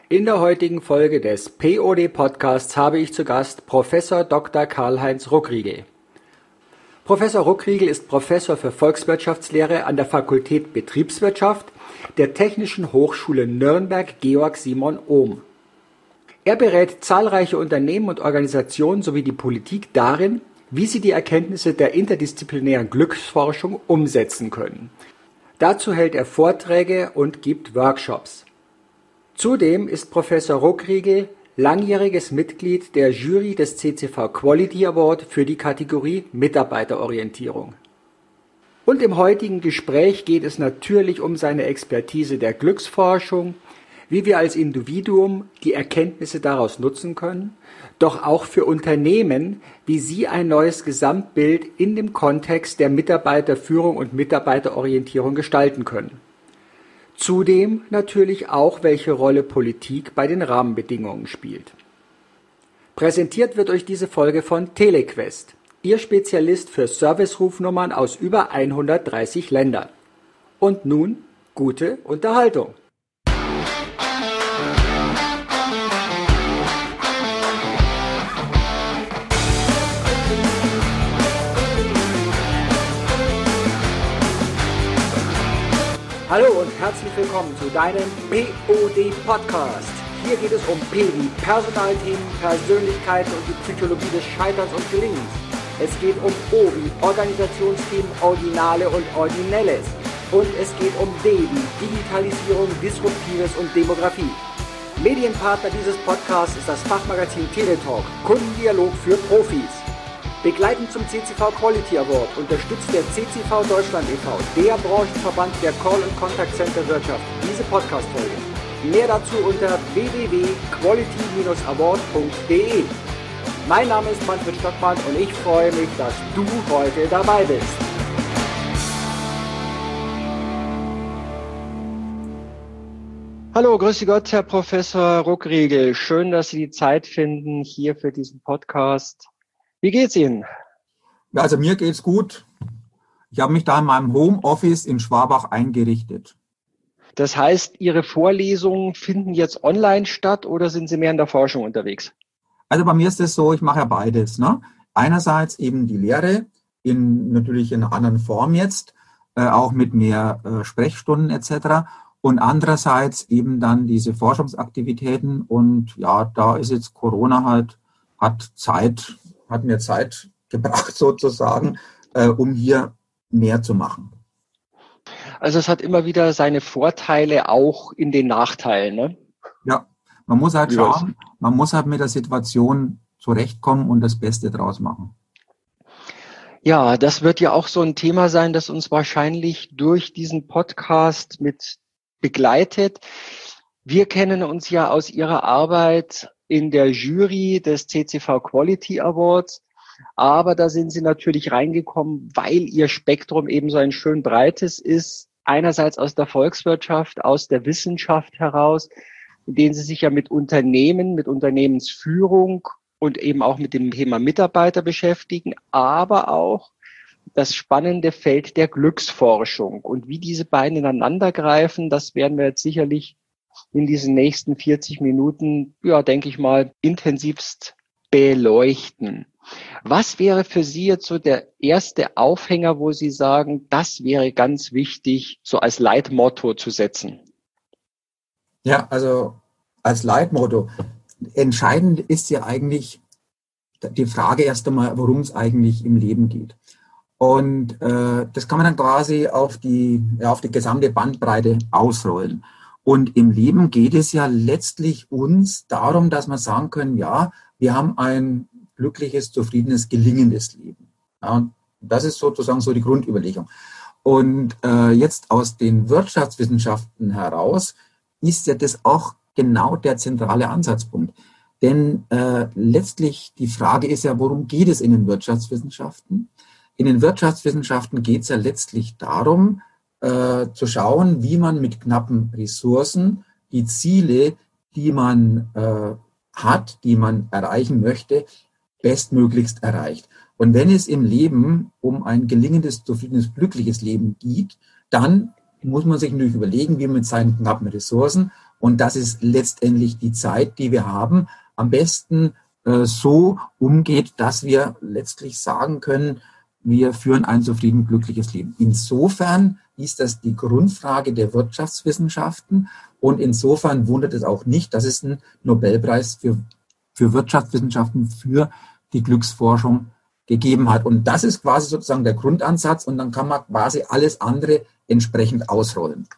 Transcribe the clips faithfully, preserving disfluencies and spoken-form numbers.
In der heutigen Folge des P O D-Podcasts habe ich zu Gast Professor Doktor Karl-Heinz Ruckriegel. Professor Ruckriegel ist Professor für Volkswirtschaftslehre an der Fakultät Betriebswirtschaft der Technischen Hochschule Nürnberg Georg Simon Ohm. Er berät zahlreiche Unternehmen und Organisationen sowie die Politik darin, wie sie die Erkenntnisse der interdisziplinären Glücksforschung umsetzen können. Dazu hält er Vorträge und gibt Workshops. Zudem ist Professor Ruckriegel langjähriges Mitglied der Jury des C C V Quality Award für die Kategorie Mitarbeiterorientierung. Und im heutigen Gespräch geht es natürlich um seine Expertise der Glücksforschung, wie wir als Individuum die Erkenntnisse daraus nutzen können, doch auch für Unternehmen, wie sie ein neues Gesamtbild in dem Kontext der Mitarbeiterführung und Mitarbeiterorientierung gestalten können. Zudem natürlich auch, welche Rolle Politik bei den Rahmenbedingungen spielt. Präsentiert wird euch diese Folge von Telequest, Ihr Spezialist für Service-Rufnummern aus über hundertdreißig Ländern. Und nun gute Unterhaltung. Hallo und herzlich willkommen zu deinem P O D-Podcast. Hier geht es um P wie Personalthemen, Persönlichkeiten und die Psychologie des Scheiterns und Gelingens. Es geht um O wie Organisationsthemen, Originale und Originelles. Und es geht um D wie Digitalisierung, Disruptives und Demografie. Medienpartner dieses Podcasts ist das Fachmagazin Teletalk, Kundendialog für Profis. Begleitend zum C C V Quality Award unterstützt der C C V Deutschland e V, der Branchenverband der Call- und Contact Center Wirtschaft, diese Podcast-Folge. Mehr dazu unter w w w punkt quality dash award punkt d e. Mein Name ist Manfred Stockmann und ich freue mich, dass du heute dabei bist. Hallo, grüße Gott, Herr Professor Ruckriegel. Schön, dass Sie die Zeit finden hier für diesen Podcast. Wie geht's Ihnen? Ja, also mir geht's gut. Ich habe mich da in meinem Homeoffice in Schwabach eingerichtet. Das heißt, Ihre Vorlesungen finden jetzt online statt oder sind Sie mehr in der Forschung unterwegs? Also bei mir ist es so, ich mache ja beides. Ne? Einerseits eben die Lehre, in natürlich in einer anderen Form jetzt, äh, auch mit mehr äh, Sprechstunden et cetera. Und andererseits eben dann diese Forschungsaktivitäten. Und ja, da ist jetzt Corona halt, hat Zeit, hat mir Zeit gebracht sozusagen, äh, um hier mehr zu machen. Also es hat immer wieder seine Vorteile, auch in den Nachteilen, ne? Ja, man muss halt schauen, man muss halt mit der Situation zurechtkommen und das Beste draus machen. Ja, das wird ja auch so ein Thema sein, das uns wahrscheinlich durch diesen Podcast mit begleitet. Wir kennen uns ja aus Ihrer Arbeit in der Jury des C C V Quality Awards, aber da sind Sie natürlich reingekommen, weil Ihr Spektrum eben so ein schön breites ist, einerseits aus der Volkswirtschaft, aus der Wissenschaft heraus, in denen Sie sich ja mit Unternehmen, mit Unternehmensführung und eben auch mit dem Thema Mitarbeiter beschäftigen, aber auch das spannende Feld der Glücksforschung. Und wie diese beiden ineinander greifen, das werden wir jetzt sicherlich in diesen nächsten vierzig Minuten, ja, denke ich mal, intensivst beleuchten. Was wäre für Sie jetzt so der erste Aufhänger, wo Sie sagen, das wäre ganz wichtig, so als Leitmotto zu setzen? Ja, also als Leitmotto. Entscheidend ist ja eigentlich die Frage erst einmal, worum es eigentlich im Leben geht. Und äh, das kann man dann quasi auf die, ja, auf die gesamte Bandbreite ausrollen. Und im Leben geht es ja letztlich uns darum, dass wir sagen können, ja, wir haben ein glückliches, zufriedenes, gelingendes Leben. Ja, das ist sozusagen so die Grundüberlegung. Und äh, jetzt aus den Wirtschaftswissenschaften heraus ist ja das auch genau der zentrale Ansatzpunkt. Denn äh, letztlich die Frage ist ja, worum geht es in den Wirtschaftswissenschaften? In den Wirtschaftswissenschaften geht es ja letztlich darum, Äh, zu schauen, wie man mit knappen Ressourcen die Ziele, die man äh, hat, die man erreichen möchte, bestmöglichst erreicht. Und wenn es im Leben um ein gelingendes, zufriedenes, glückliches Leben geht, dann muss man sich natürlich überlegen, wie man mit seinen knappen Ressourcen Und das ist letztendlich die Zeit, die wir haben, am besten äh, so umgeht, dass wir letztlich sagen können, wir führen ein zufrieden, glückliches Leben. Insofern ist das die Grundfrage der Wirtschaftswissenschaften und insofern wundert es auch nicht, dass es einen Nobelpreis für, für Wirtschaftswissenschaften für die Glücksforschung gegeben hat. Und das ist quasi sozusagen der Grundansatz und dann kann man quasi alles andere entsprechend ausrollen.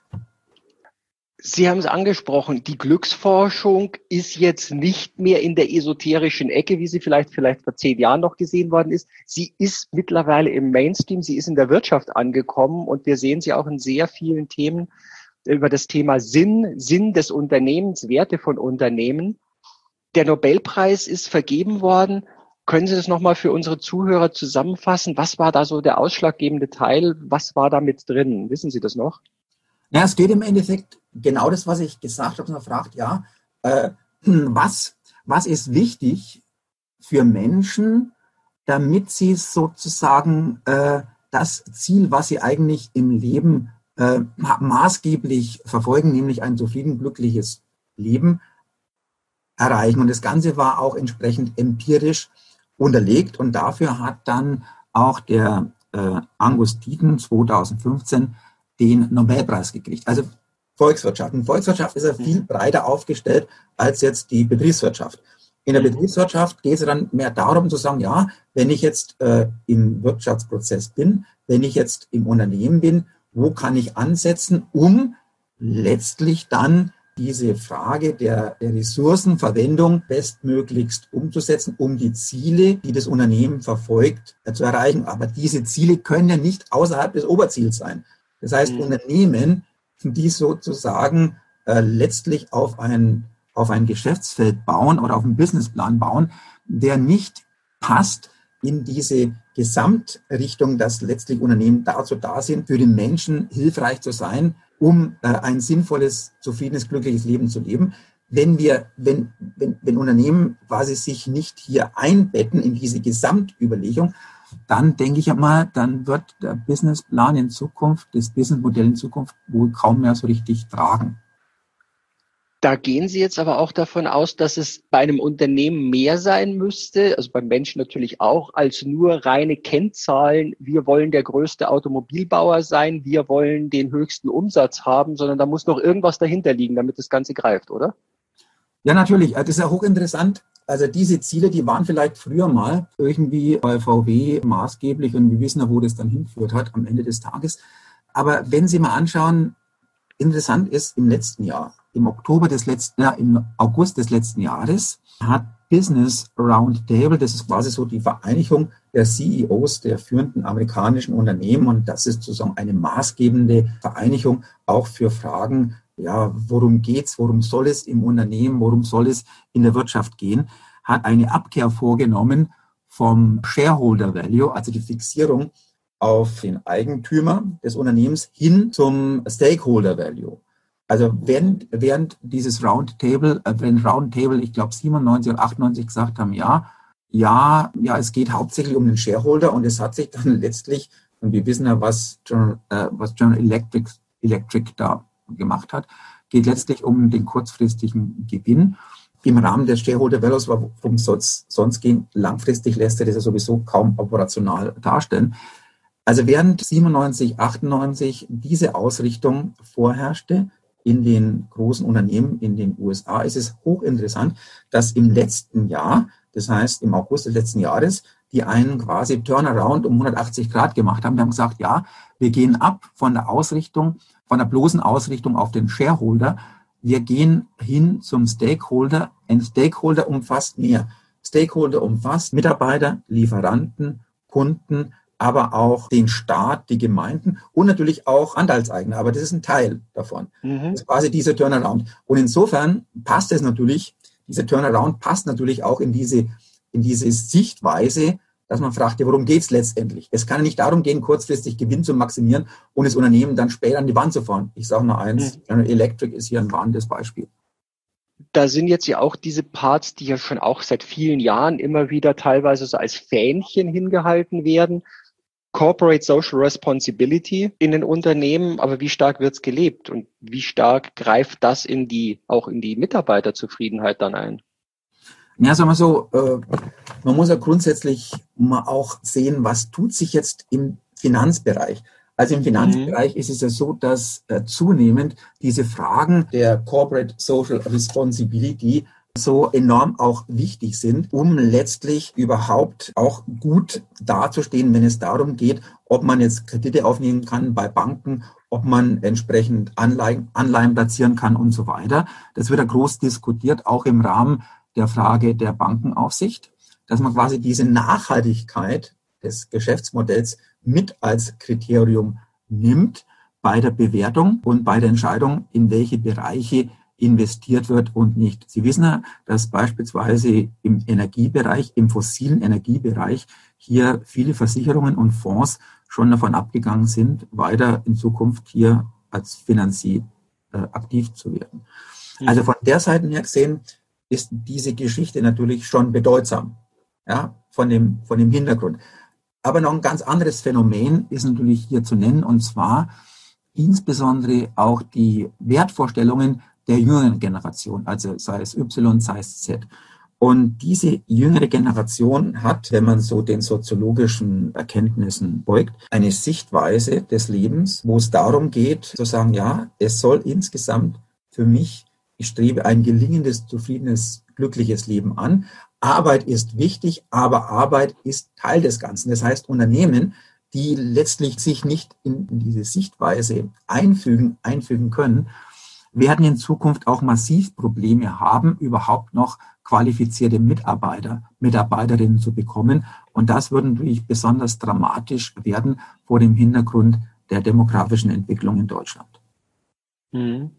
Sie haben es angesprochen, die Glücksforschung ist jetzt nicht mehr in der esoterischen Ecke, wie sie vielleicht vielleicht vor zehn Jahren noch gesehen worden ist. Sie ist mittlerweile im Mainstream, sie ist in der Wirtschaft angekommen und wir sehen sie auch in sehr vielen Themen über das Thema Sinn, Sinn des Unternehmens, Werte von Unternehmen. Der Nobelpreis ist vergeben worden. Können Sie das nochmal für unsere Zuhörer zusammenfassen? Was war da so der ausschlaggebende Teil? Was war da mit drin? Wissen Sie das noch? Ja, es geht im Endeffekt genau das, was ich gesagt habe. Man fragt, ja, äh, was, was ist wichtig für Menschen, damit sie sozusagen äh, das Ziel, was sie eigentlich im Leben äh, maßgeblich verfolgen, nämlich ein zufrieden, glückliches Leben erreichen. Und das Ganze war auch entsprechend empirisch unterlegt. Und dafür hat dann auch der äh, Angus Deaton zweitausendfünfzehn den Nobelpreis gekriegt. Also Volkswirtschaft. Und Volkswirtschaft ist ja viel breiter aufgestellt als jetzt die Betriebswirtschaft. In der Betriebswirtschaft geht es dann mehr darum zu sagen, ja, wenn ich jetzt äh, im Wirtschaftsprozess bin, wenn ich jetzt im Unternehmen bin, wo kann ich ansetzen, um letztlich dann diese Frage der, der Ressourcenverwendung bestmöglichst umzusetzen, um die Ziele, die das Unternehmen verfolgt, äh, zu erreichen. Aber diese Ziele können ja nicht außerhalb des Oberziels sein. Das heißt, mhm. Unternehmen, die sozusagen äh, letztlich auf ein, auf ein Geschäftsfeld bauen oder auf einen Businessplan bauen, der nicht passt in diese Gesamtrichtung, dass letztlich Unternehmen dazu da sind, für den Menschen hilfreich zu sein, um äh, ein sinnvolles, zufriedenes, glückliches Leben zu leben. Wenn wir, wenn, wenn, wenn Unternehmen quasi sich nicht hier einbetten in diese Gesamtüberlegung, dann denke ich einmal, dann wird der Businessplan in Zukunft, das Businessmodell in Zukunft wohl kaum mehr so richtig tragen. Da gehen Sie jetzt aber auch davon aus, dass es bei einem Unternehmen mehr sein müsste, also beim Menschen natürlich auch, als nur reine Kennzahlen. Wir wollen der größte Automobilbauer sein, wir wollen den höchsten Umsatz haben, sondern da muss noch irgendwas dahinter liegen, damit das Ganze greift, oder? Ja, natürlich. Das ist ja hochinteressant. Also diese Ziele, die waren vielleicht früher mal irgendwie bei V W maßgeblich und wir wissen ja, wo das dann hingeführt hat am Ende des Tages. Aber wenn Sie mal anschauen, interessant ist, im letzten Jahr, im Oktober des letzten, ja, im August des letzten Jahres hat Business Roundtable, das ist quasi so die Vereinigung der C E Os der führenden amerikanischen Unternehmen und das ist sozusagen eine maßgebende Vereinigung auch für Fragen, ja, worum geht's, worum soll es im Unternehmen, worum soll es in der Wirtschaft gehen, hat eine Abkehr vorgenommen vom Shareholder Value, also die Fixierung auf den Eigentümer des Unternehmens hin zum Stakeholder Value. Also während, während dieses Roundtable, äh, wenn Roundtable, ich glaube siebenundneunzig oder achtundneunzig gesagt haben, ja, ja, ja, es geht hauptsächlich um den Shareholder und es hat sich dann letztlich, und wir wissen ja, was General, äh, was General Electric, Electric da gemacht hat, geht letztlich um den kurzfristigen Gewinn. Im Rahmen des Shareholder Values, worum soll es sonst gehen, langfristig lässt er das ja sowieso kaum operational darstellen. Also während siebenundneunzig, achtundneunzig diese Ausrichtung vorherrschte in den großen Unternehmen in den U S A, ist es hochinteressant, dass im letzten Jahr, das heißt im August des letzten Jahres, die einen quasi Turnaround um hundertachtzig Grad gemacht haben. Wir haben gesagt, ja, wir gehen ab von der Ausrichtung, von der bloßen Ausrichtung auf den Shareholder. Wir gehen hin zum Stakeholder. Ein Stakeholder umfasst mehr. Stakeholder umfasst Mitarbeiter, Lieferanten, Kunden, aber auch den Staat, die Gemeinden und natürlich auch Anteilseigner. Aber das ist ein Teil davon. Mhm. Das ist quasi dieser Turnaround. Und insofern passt es natürlich, dieser Turnaround passt natürlich auch in diese, in diese Sichtweise, dass man fragt, ja, worum geht es letztendlich? Es kann ja nicht darum gehen, kurzfristig Gewinn zu maximieren und das Unternehmen dann später an die Wand zu fahren. Ich sage nur eins, mhm. General Electric ist hier ein warnendes Beispiel. Da sind jetzt ja auch diese Parts, die ja schon auch seit vielen Jahren immer wieder teilweise so als Fähnchen hingehalten werden. Corporate Social Responsibility in den Unternehmen, aber wie stark wird es gelebt und wie stark greift das in die, auch in die Mitarbeiterzufriedenheit dann ein? Ja, sagen wir so, äh, man muss ja grundsätzlich mal auch sehen, was tut sich jetzt im Finanzbereich. Also im Finanzbereich mhm. ist es ja so, dass äh, zunehmend diese Fragen der Corporate Social Responsibility so enorm auch wichtig sind, um letztlich überhaupt auch gut dazustehen, wenn es darum geht, ob man jetzt Kredite aufnehmen kann bei Banken, ob man entsprechend Anleihen, Anleihen platzieren kann und so weiter. Das wird ja groß diskutiert, auch im Rahmen der Frage der Bankenaufsicht, dass man quasi diese Nachhaltigkeit des Geschäftsmodells mit als Kriterium nimmt bei der Bewertung und bei der Entscheidung, in welche Bereiche investiert wird und nicht. Sie wissen ja, dass beispielsweise im Energiebereich, im fossilen Energiebereich hier viele Versicherungen und Fonds schon davon abgegangen sind, weiter in Zukunft hier als Finanzier äh, aktiv zu werden. Mhm. Also von der Seite her gesehen ist diese Geschichte natürlich schon bedeutsam, ja, von dem, von dem Hintergrund. Aber noch ein ganz anderes Phänomen ist natürlich hier zu nennen, und zwar insbesondere auch die Wertvorstellungen der jüngeren Generation, also sei es Y, sei es Z. Und diese jüngere Generation hat, wenn man so den soziologischen Erkenntnissen beugt, eine Sichtweise des Lebens, wo es darum geht, zu sagen, ja, es soll insgesamt für mich, ich strebe ein gelingendes, zufriedenes, glückliches Leben an. Arbeit ist wichtig, aber Arbeit ist Teil des Ganzen. Das heißt, Unternehmen, die letztlich sich nicht in diese Sichtweise einfügen, einfügen können, werden in Zukunft auch massiv Probleme haben, überhaupt noch qualifizierte Mitarbeiter, Mitarbeiterinnen zu bekommen. Und das würde natürlich besonders dramatisch werden vor dem Hintergrund der demografischen Entwicklung in Deutschland. Mhm.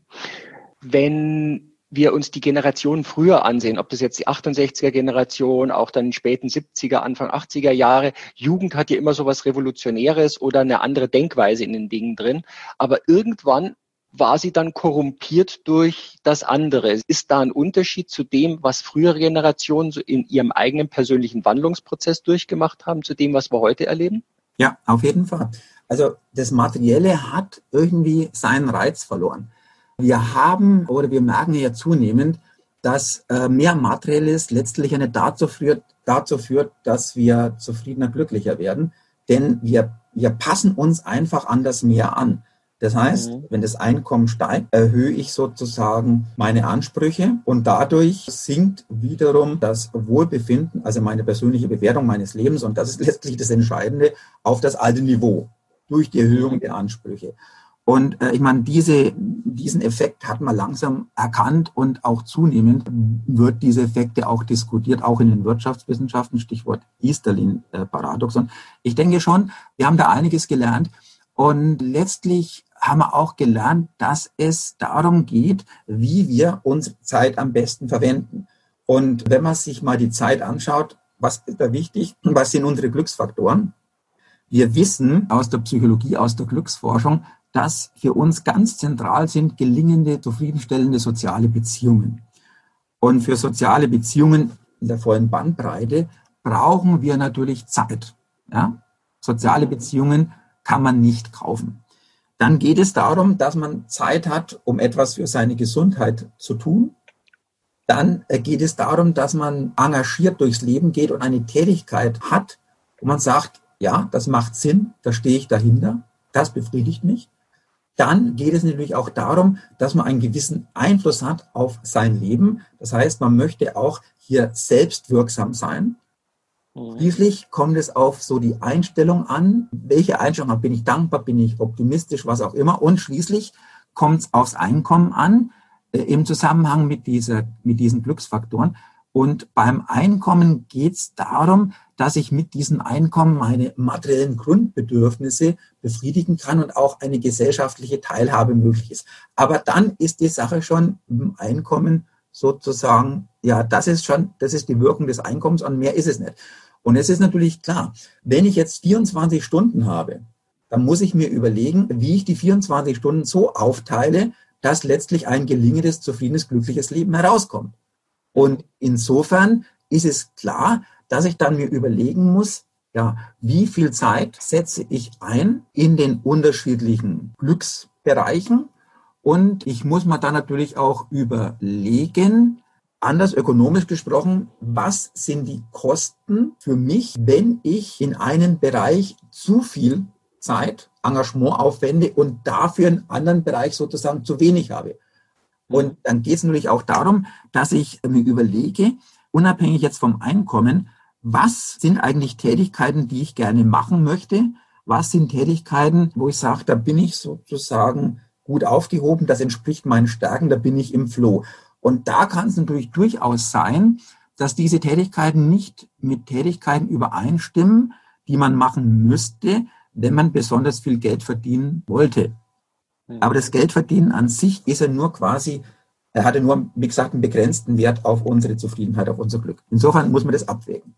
Wenn wir uns die Generationen früher ansehen, ob das jetzt die achtundsechziger-Generation, auch dann die späten siebziger, Anfang achtziger Jahre, Jugend hat ja immer so was Revolutionäres oder eine andere Denkweise in den Dingen drin. Aber irgendwann war sie dann korrumpiert durch das andere. Ist da ein Unterschied zu dem, was frühere Generationen so in ihrem eigenen persönlichen Wandlungsprozess durchgemacht haben, zu dem, was wir heute erleben? Ja, auf jeden Fall. Also das Materielle hat irgendwie seinen Reiz verloren. Wir haben oder wir merken ja zunehmend, dass äh, mehr Materielles letztlich nicht dazu führt, dazu führt, dass wir zufriedener, glücklicher werden. Denn wir, wir passen uns einfach an das Mehr an. Das heißt, mhm. wenn das Einkommen steigt, erhöhe ich sozusagen meine Ansprüche und dadurch sinkt wiederum das Wohlbefinden, also meine persönliche Bewertung meines Lebens, und das ist letztlich das Entscheidende, auf das alte Niveau durch die Erhöhung mhm. der Ansprüche. Und äh, ich meine, diese, diesen Effekt hat man langsam erkannt und auch zunehmend wird diese Effekte auch diskutiert, auch in den Wirtschaftswissenschaften, Stichwort Easterlin-Paradoxon. Ich denke schon, wir haben da einiges gelernt und letztlich haben wir auch gelernt, dass es darum geht, wie wir unsere Zeit am besten verwenden. Und wenn man sich mal die Zeit anschaut, was ist da wichtig? Was sind unsere Glücksfaktoren? Wir wissen aus der Psychologie, aus der Glücksforschung, dass für uns ganz zentral sind gelingende, zufriedenstellende soziale Beziehungen. Und für soziale Beziehungen in der vollen Bandbreite brauchen wir natürlich Zeit. Ja? Soziale Beziehungen kann man nicht kaufen. Dann geht es darum, dass man Zeit hat, um etwas für seine Gesundheit zu tun. Dann geht es darum, dass man engagiert durchs Leben geht und eine Tätigkeit hat, wo man sagt, ja, das macht Sinn, da stehe ich dahinter, das befriedigt mich. Dann geht es natürlich auch darum, dass man einen gewissen Einfluss hat auf sein Leben. Das heißt, man möchte auch hier selbstwirksam sein. Schließlich kommt es auf so die Einstellung an. Welche Einstellung habe? Bin ich dankbar? Bin ich optimistisch? Was auch immer. Und schließlich kommt es aufs Einkommen an, äh, im Zusammenhang mit dieser, mit diesen Glücksfaktoren. Und beim Einkommen geht es darum, dass ich mit diesem Einkommen meine materiellen Grundbedürfnisse befriedigen kann und auch eine gesellschaftliche Teilhabe möglich ist. Aber dann ist die Sache schon im Einkommen sozusagen, ja, das ist schon, das ist die Wirkung des Einkommens und mehr ist es nicht. Und es ist natürlich klar, wenn ich jetzt vierundzwanzig Stunden habe, dann muss ich mir überlegen, wie ich die vierundzwanzig Stunden so aufteile, dass letztlich ein gelingendes, zufriedenes, glückliches Leben herauskommt. Und insofern ist es klar, dass ich dann mir überlegen muss, Ja, wie viel Zeit setze ich ein in den unterschiedlichen Glücksbereichen? Und ich muss mir dann natürlich auch überlegen, anders ökonomisch gesprochen, was sind die Kosten für mich, wenn ich in einen Bereich zu viel Zeit, Engagement aufwende und dafür einen anderen Bereich sozusagen zu wenig habe. Und dann geht es natürlich auch darum, dass ich mir überlege, unabhängig jetzt vom Einkommen, was sind eigentlich Tätigkeiten, die ich gerne machen möchte? Was sind Tätigkeiten, wo ich sage, da bin ich sozusagen gut aufgehoben, das entspricht meinen Stärken, da bin ich im Flow. Und da kann es natürlich durchaus sein, dass diese Tätigkeiten nicht mit Tätigkeiten übereinstimmen, die man machen müsste, wenn man besonders viel Geld verdienen wollte. Aber das Geldverdienen an sich ist ja nur quasi, er hatte nur, wie gesagt, einen begrenzten Wert auf unsere Zufriedenheit, auf unser Glück. Insofern muss man das abwägen.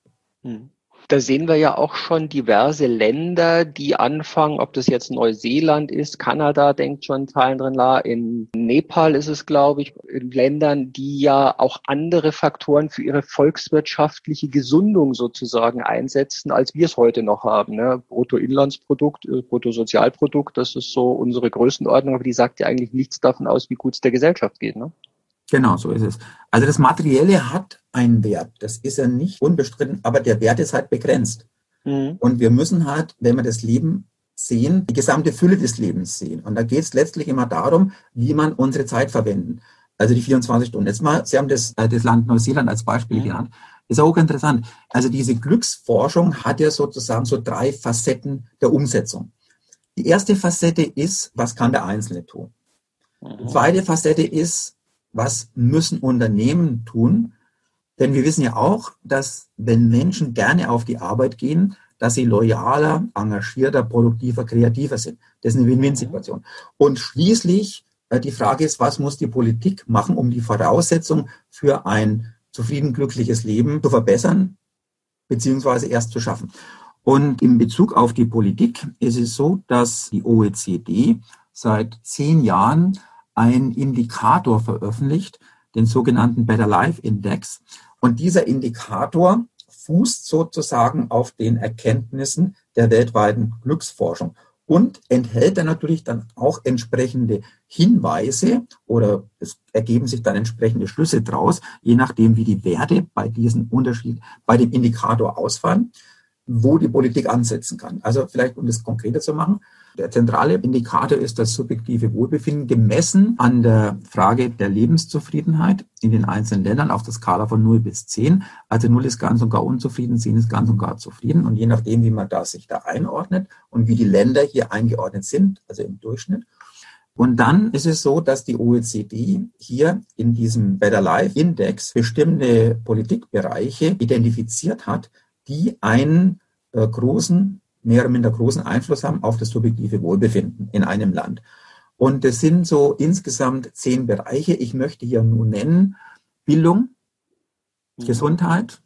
Da sehen wir ja auch schon diverse Länder, die anfangen, ob das jetzt Neuseeland ist, Kanada denkt schon Teilen drin, in Nepal ist es, glaube ich, in Ländern, die ja auch andere Faktoren für ihre volkswirtschaftliche Gesundung sozusagen einsetzen, als wir es heute noch haben. Ne? Bruttoinlandsprodukt, Bruttosozialprodukt, das ist so unsere Größenordnung, aber die sagt ja eigentlich nichts davon aus, wie gut es der Gesellschaft geht, ne? Genau, so ist es. Also das Materielle hat einen Wert, das ist ja nicht unbestritten, aber der Wert ist halt begrenzt. Mhm. Und wir müssen halt, wenn wir das Leben sehen, die gesamte Fülle des Lebens sehen. Und da geht es letztlich immer darum, wie man unsere Zeit verwenden. Also die vierundzwanzig Stunden. Jetzt mal, Sie haben das, das Land Neuseeland als Beispiel mhm. genannt. Ist auch interessant. Also diese Glücksforschung hat ja sozusagen so drei Facetten der Umsetzung. Die erste Facette ist, was kann der Einzelne tun? Mhm. Die zweite Facette ist, was müssen Unternehmen tun? Denn wir wissen ja auch, dass wenn Menschen gerne auf die Arbeit gehen, dass sie loyaler, engagierter, produktiver, kreativer sind. Das ist eine Win-Win-Situation. Und schließlich äh, die Frage ist, was muss die Politik machen, um die Voraussetzung für ein zufrieden, glückliches Leben zu verbessern, beziehungsweise erst zu schaffen. Und in Bezug auf die Politik ist es so, dass die O E C D seit zehn Jahren einen Indikator veröffentlicht, den sogenannten Better Life Index. Und dieser Indikator fußt sozusagen auf den Erkenntnissen der weltweiten Glücksforschung und enthält dann natürlich dann auch entsprechende Hinweise oder es ergeben sich dann entsprechende Schlüsse draus, je nachdem, wie die Werte bei diesem Unterschied, bei dem Indikator ausfallen, wo die Politik ansetzen kann. Also vielleicht, um das konkreter zu machen, der zentrale Indikator ist das subjektive Wohlbefinden, gemessen an der Frage der Lebenszufriedenheit in den einzelnen Ländern auf der Skala von null bis zehn. Also null ist ganz und gar unzufrieden, zehn ist ganz und gar zufrieden. Und je nachdem, wie man da sich da einordnet und wie die Länder hier eingeordnet sind, also im Durchschnitt. Und dann ist es so, dass die O E C D hier in diesem Better Life Index bestimmte Politikbereiche identifiziert hat, die einen äh, großen, mehr oder minder großen Einfluss haben auf das subjektive Wohlbefinden in einem Land. Und das sind so insgesamt zehn Bereiche. Ich möchte hier nur nennen: Bildung, mhm. Gesundheit,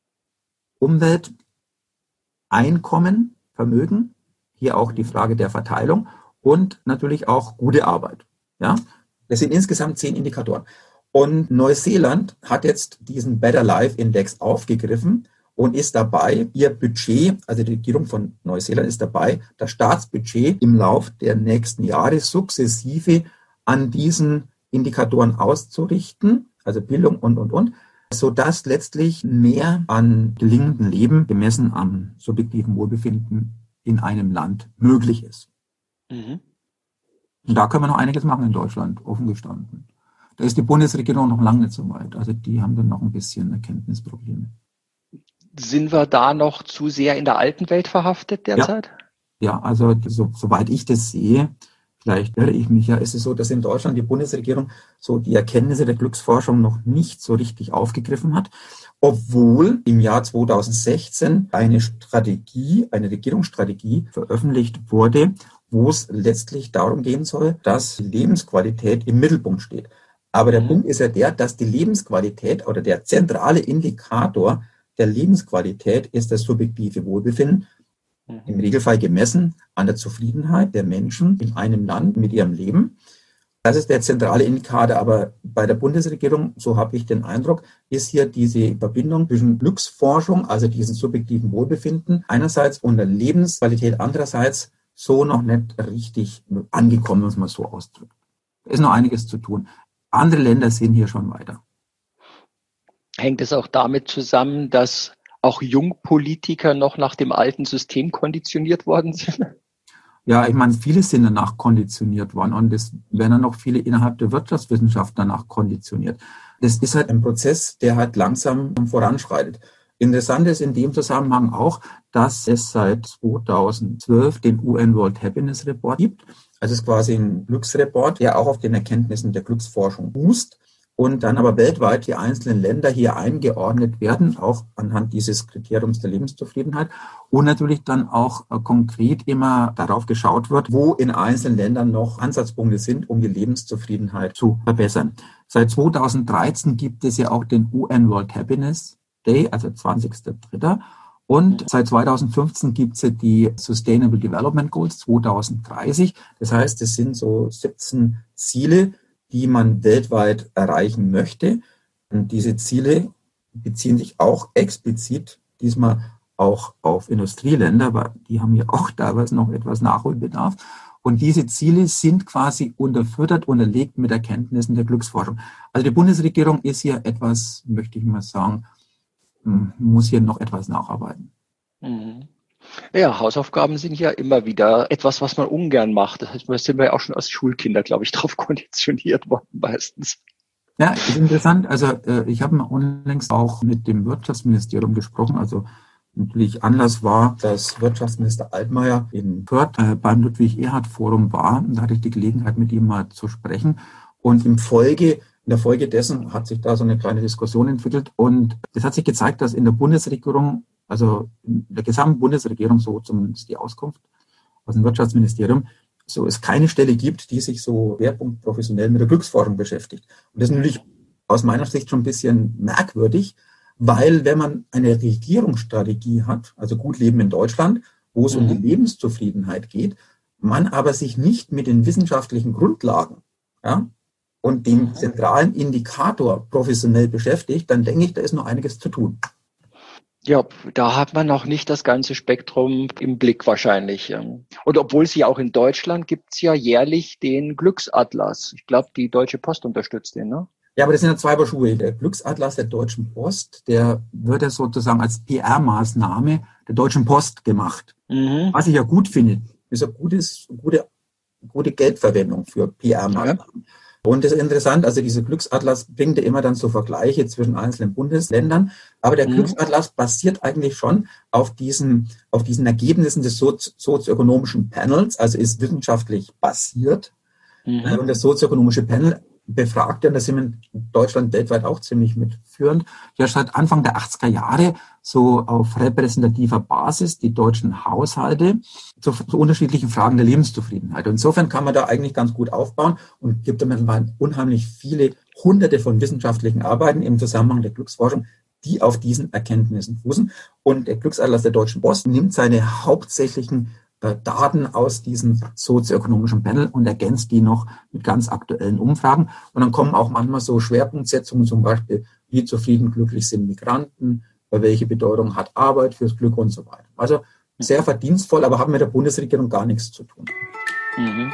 Umwelt, Einkommen, Vermögen, hier auch die Frage der Verteilung und natürlich auch gute Arbeit. Ja, das sind insgesamt zehn Indikatoren. Und Neuseeland hat jetzt diesen Better Life Index aufgegriffen und ist dabei, ihr Budget, also die Regierung von Neuseeland ist dabei, das Staatsbudget im Lauf der nächsten Jahre sukzessive an diesen Indikatoren auszurichten, also Bildung und, und, und, sodass letztlich mehr an gelingendem Leben gemessen am subjektiven Wohlbefinden in einem Land möglich ist. Mhm. Und da können wir noch einiges machen in Deutschland, offen gestanden. Da ist die Bundesregierung noch lange nicht so weit. Also die haben dann noch ein bisschen Erkenntnisprobleme. Sind wir da noch zu sehr in der alten Welt verhaftet derzeit? Ja, ja, also so, soweit ich das sehe, vielleicht irre ich mich ja, ist es so, dass in Deutschland die Bundesregierung so die Erkenntnisse der Glücksforschung noch nicht so richtig aufgegriffen hat, obwohl im Jahr zweitausendsechzehn eine Strategie, eine Regierungsstrategie veröffentlicht wurde, wo es letztlich darum gehen soll, dass die Lebensqualität im Mittelpunkt steht. Aber der mhm. Punkt ist ja der, dass die Lebensqualität oder der zentrale Indikator der Lebensqualität ist das subjektive Wohlbefinden, mhm. im Regelfall gemessen an der Zufriedenheit der Menschen in einem Land mit ihrem Leben. Das ist der zentrale Indikator, aber bei der Bundesregierung, so habe ich den Eindruck, ist hier diese Verbindung zwischen Glücksforschung, also diesem subjektiven Wohlbefinden einerseits und der Lebensqualität andererseits so noch nicht richtig angekommen, muss man so ausdrücken. Da ist noch einiges zu tun. Andere Länder sind hier schon weiter. Hängt es auch damit zusammen, dass auch Jungpolitiker noch nach dem alten System konditioniert worden sind? Ja, ich meine, viele sind danach konditioniert worden und es werden dann auch viele innerhalb der Wirtschaftswissenschaft danach konditioniert. Das ist halt ein Prozess, der halt langsam voranschreitet. Interessant ist in dem Zusammenhang auch, dass es seit zweitausendzwölf den U N World Happiness Report gibt. Also es ist quasi ein Glücksreport, der auch auf den Erkenntnissen der Glücksforschung fußt und dann aber weltweit die einzelnen Länder hier eingeordnet werden, auch anhand dieses Kriteriums der Lebenszufriedenheit. Und natürlich dann auch äh, konkret immer darauf geschaut wird, wo in einzelnen Ländern noch Ansatzpunkte sind, um die Lebenszufriedenheit zu verbessern. Seit zweitausenddreizehn gibt es ja auch den U N World Happiness Day, also zwanzigster dritter Und seit zweitausendfünfzehn gibt es ja die Sustainable Development Goals zweitausenddreißig. Das heißt, es sind so siebzehn Ziele, die man weltweit erreichen möchte. Und diese Ziele beziehen sich auch explizit diesmal auch auf Industrieländer, aber die haben ja auch teilweise noch etwas Nachholbedarf. Und diese Ziele sind quasi unterfüttert, unterlegt mit Erkenntnissen der Glücksforschung. Also die Bundesregierung ist hier etwas, möchte ich mal sagen, muss hier noch etwas nacharbeiten. Mhm. Ja, Hausaufgaben sind ja immer wieder etwas, was man ungern macht. Das heißt, da sind wir ja auch schon als Schulkinder, glaube ich, drauf konditioniert worden meistens. Ja, ist interessant. Also äh, ich habe mal unlängst auch mit dem Wirtschaftsministerium gesprochen. Also natürlich Anlass war, dass Wirtschaftsminister Altmaier in Fürth äh, beim Ludwig-Erhard-Forum war. Da hatte ich die Gelegenheit, mit ihm mal zu sprechen. Und im Folge, in der Folge dessen hat sich da so eine kleine Diskussion entwickelt. Und es hat sich gezeigt, dass in der Bundesregierung, also in der gesamten Bundesregierung, so zumindest die Auskunft aus dem Wirtschaftsministerium, so es keine Stelle gibt, die sich so schwerpunkt professionell mit der Glücksforschung beschäftigt. Und das ist natürlich aus meiner Sicht schon ein bisschen merkwürdig, weil wenn man eine Regierungsstrategie hat, also Gut Leben in Deutschland, wo es mhm. um die Lebenszufriedenheit geht, man aber sich nicht mit den wissenschaftlichen Grundlagen ja, und dem zentralen Indikator professionell beschäftigt, dann denke ich, da ist noch einiges zu tun. Ja, da hat man noch nicht das ganze Spektrum im Blick wahrscheinlich. Und obwohl es ja auch in Deutschland gibt es ja jährlich den Glücksatlas. Ich glaube, die Deutsche Post unterstützt den, ne? Ja, aber das sind ja zwei Paar Schuhe. Der Glücksatlas der Deutschen Post, der wird ja sozusagen als P R-Maßnahme der Deutschen Post gemacht. Mhm. Was ich ja gut finde, ist eine gutes, gute, gute Geldverwendung für P R-Maßnahmen. Ja. Und das ist interessant, also dieser Glücksatlas bringt ja immer dann so Vergleiche zwischen einzelnen Bundesländern, aber der mhm. Glücksatlas basiert eigentlich schon auf diesen, auf diesen Ergebnissen des Sozi- sozioökonomischen Panels, also ist wissenschaftlich basiert. Mhm. Und das sozioökonomische Panel befragt, und da sind wir in Deutschland weltweit auch ziemlich mitführend, ja seit Anfang der achtziger Jahre so auf repräsentativer Basis die deutschen Haushalte zu, zu unterschiedlichen Fragen der Lebenszufriedenheit. Und insofern kann man da eigentlich ganz gut aufbauen und gibt damit unheimlich viele hunderte von wissenschaftlichen Arbeiten im Zusammenhang der Glücksforschung, die auf diesen Erkenntnissen fußen. Und der Glücksatlas der Deutschen Post nimmt seine hauptsächlichen Daten aus diesem sozioökonomischen Panel und ergänzt die noch mit ganz aktuellen Umfragen. Und dann kommen auch manchmal so Schwerpunktsetzungen, zum Beispiel, wie zufrieden, glücklich sind Migranten, welche Bedeutung hat Arbeit fürs Glück und so weiter. Also sehr verdienstvoll, aber haben mit der Bundesregierung gar nichts zu tun. Mhm.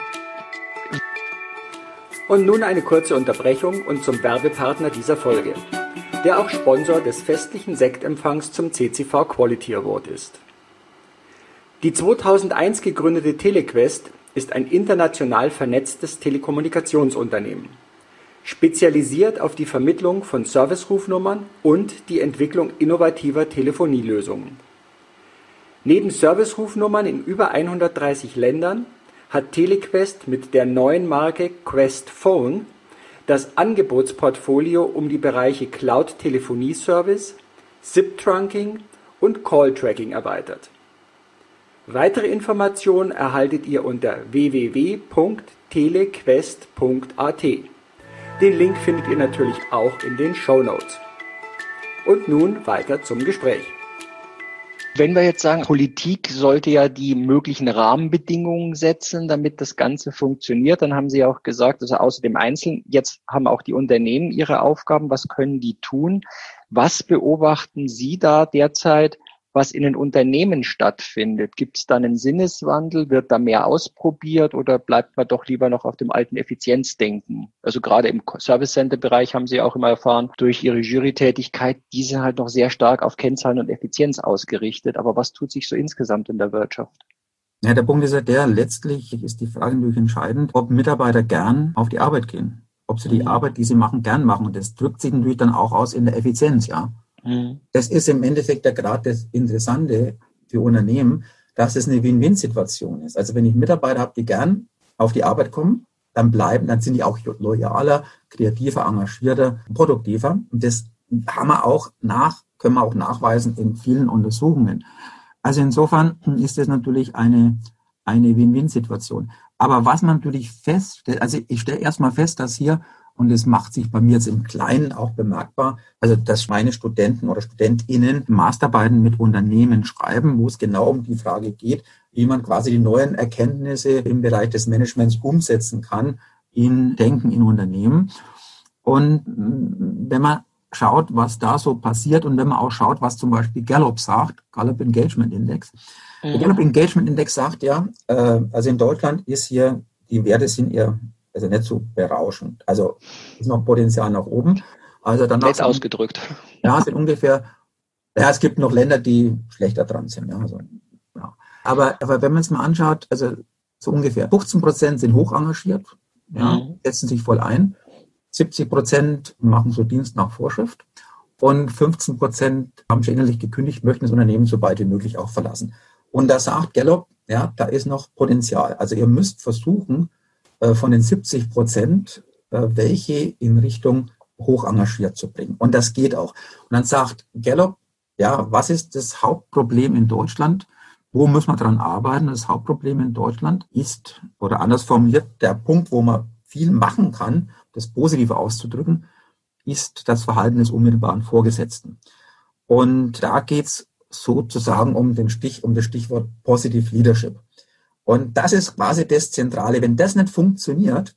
Und nun eine kurze Unterbrechung und zum Werbepartner dieser Folge, der auch Sponsor des festlichen Sektempfangs zum C C V Quality Award ist. Die zweitausendeins gegründete Telequest ist ein international vernetztes Telekommunikationsunternehmen, spezialisiert auf die Vermittlung von Servicerufnummern und die Entwicklung innovativer Telefonielösungen. Neben Servicerufnummern in über hundertdreißig Ländern hat Telequest mit der neuen Marke Quest Phone das Angebotsportfolio um die Bereiche Cloud-Telefonie-Service, S I P-Trunking und Call-Tracking erweitert. Weitere Informationen erhaltet ihr unter w w w punkt telequest punkt a t. Den Link findet ihr natürlich auch in den Shownotes. Und nun weiter zum Gespräch. Wenn wir jetzt sagen, Politik sollte ja die möglichen Rahmenbedingungen setzen, damit das Ganze funktioniert, dann haben Sie auch gesagt, also außer dem Einzelnen, jetzt haben auch die Unternehmen ihre Aufgaben. Was können die tun? Was beobachten Sie da derzeit, was in den Unternehmen stattfindet? Gibt es da einen Sinneswandel? Wird da mehr ausprobiert oder bleibt man doch lieber noch auf dem alten Effizienzdenken? Also gerade im Service Center Bereich haben Sie auch immer erfahren, durch Ihre Jurytätigkeit, die sind halt noch sehr stark auf Kennzahlen und Effizienz ausgerichtet. Aber was tut sich so insgesamt in der Wirtschaft? Ja, der Punkt ist ja der, letztlich ist die Frage natürlich entscheidend, ob Mitarbeiter gern auf die Arbeit gehen. Ob sie die mhm. Arbeit, die sie machen, gern machen. Und das drückt sich natürlich dann auch aus in der Effizienz, ja. Das ist im Endeffekt ja gerade das Interessante für Unternehmen, dass es eine Win-Win-Situation ist. Also wenn ich Mitarbeiter habe, die gern auf die Arbeit kommen, dann bleiben, dann sind die auch loyaler, kreativer, engagierter, produktiver. Und das haben wir auch nach, können wir auch nachweisen in vielen Untersuchungen. Also insofern ist das natürlich eine, eine Win-Win-Situation. Aber was man natürlich feststellt, also ich stelle erstmal fest, dass hier, und es macht sich bei mir jetzt im Kleinen auch bemerkbar, also dass meine Studenten oder StudentInnen Masterarbeiten mit Unternehmen schreiben, wo es genau um die Frage geht, wie man quasi die neuen Erkenntnisse im Bereich des Managements umsetzen kann in Denken in Unternehmen. Und wenn man schaut, was da so passiert und wenn man auch schaut, was zum Beispiel Gallup sagt, Gallup Engagement Index. Mhm. Der Gallup Engagement Index sagt ja, äh, also in Deutschland ist hier, die Werte sind eher also nicht so berauschend. Also ist noch Potenzial nach oben. Also dann Nett ausgedrückt. Ja, sind ungefähr, ja, es gibt noch Länder, die schlechter dran sind. Ja, also, ja. Aber, aber wenn man es mal anschaut, also so ungefähr fünfzehn Prozent sind hoch engagiert, ja, mhm. setzen sich voll ein. siebzig Prozent machen so Dienst nach Vorschrift und fünfzehn Prozent haben schon innerlich gekündigt, möchten das Unternehmen so bald wie möglich auch verlassen. Und da sagt Gallup, ja, da ist noch Potenzial. Also ihr müsst versuchen, von den siebzig Prozent, welche in Richtung hoch engagiert zu bringen. Und das geht auch. Und dann sagt Gallup, ja, was ist das Hauptproblem in Deutschland? Wo muss man dran arbeiten? Das Hauptproblem in Deutschland ist, oder anders formuliert, der Punkt, wo man viel machen kann, das Positive auszudrücken, ist das Verhalten des unmittelbaren Vorgesetzten. Und da geht es sozusagen um den Stich, um das Stichwort Positive Leadership. Und das ist quasi das Zentrale. Wenn das nicht funktioniert,